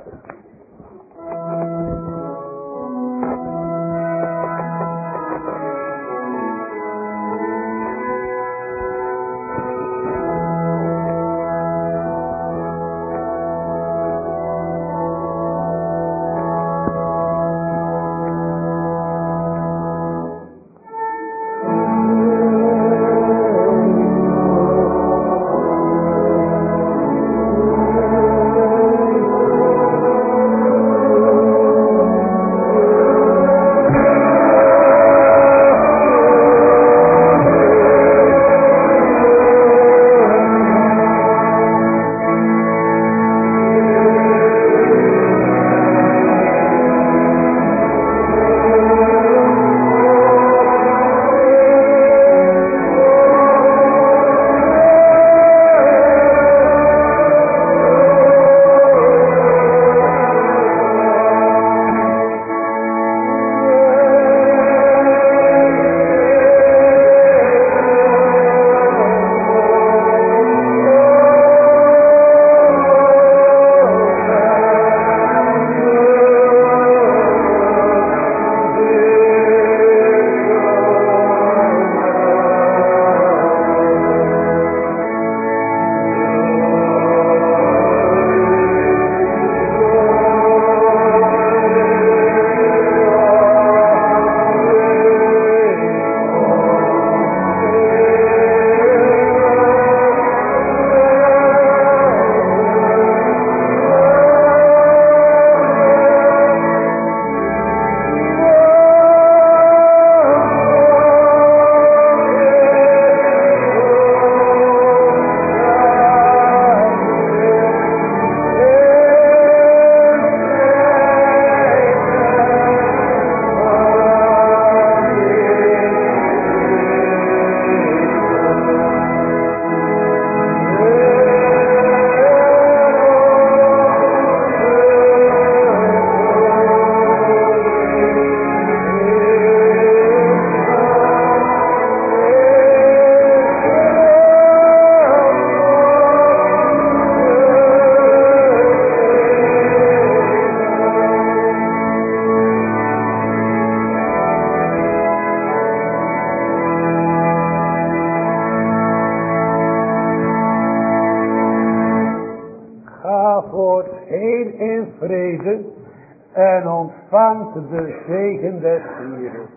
en ontvangt de zegen des Heeren.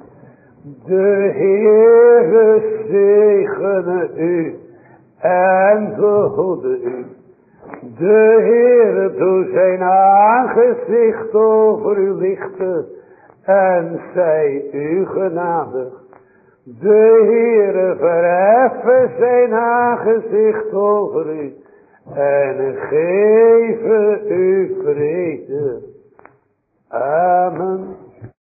De Heere zegene u en behoede u. De Heere doet zijn aangezicht over u lichten en zij u genadig. De Heere verheffen zijn aangezicht over u en geven u vrede. Amen.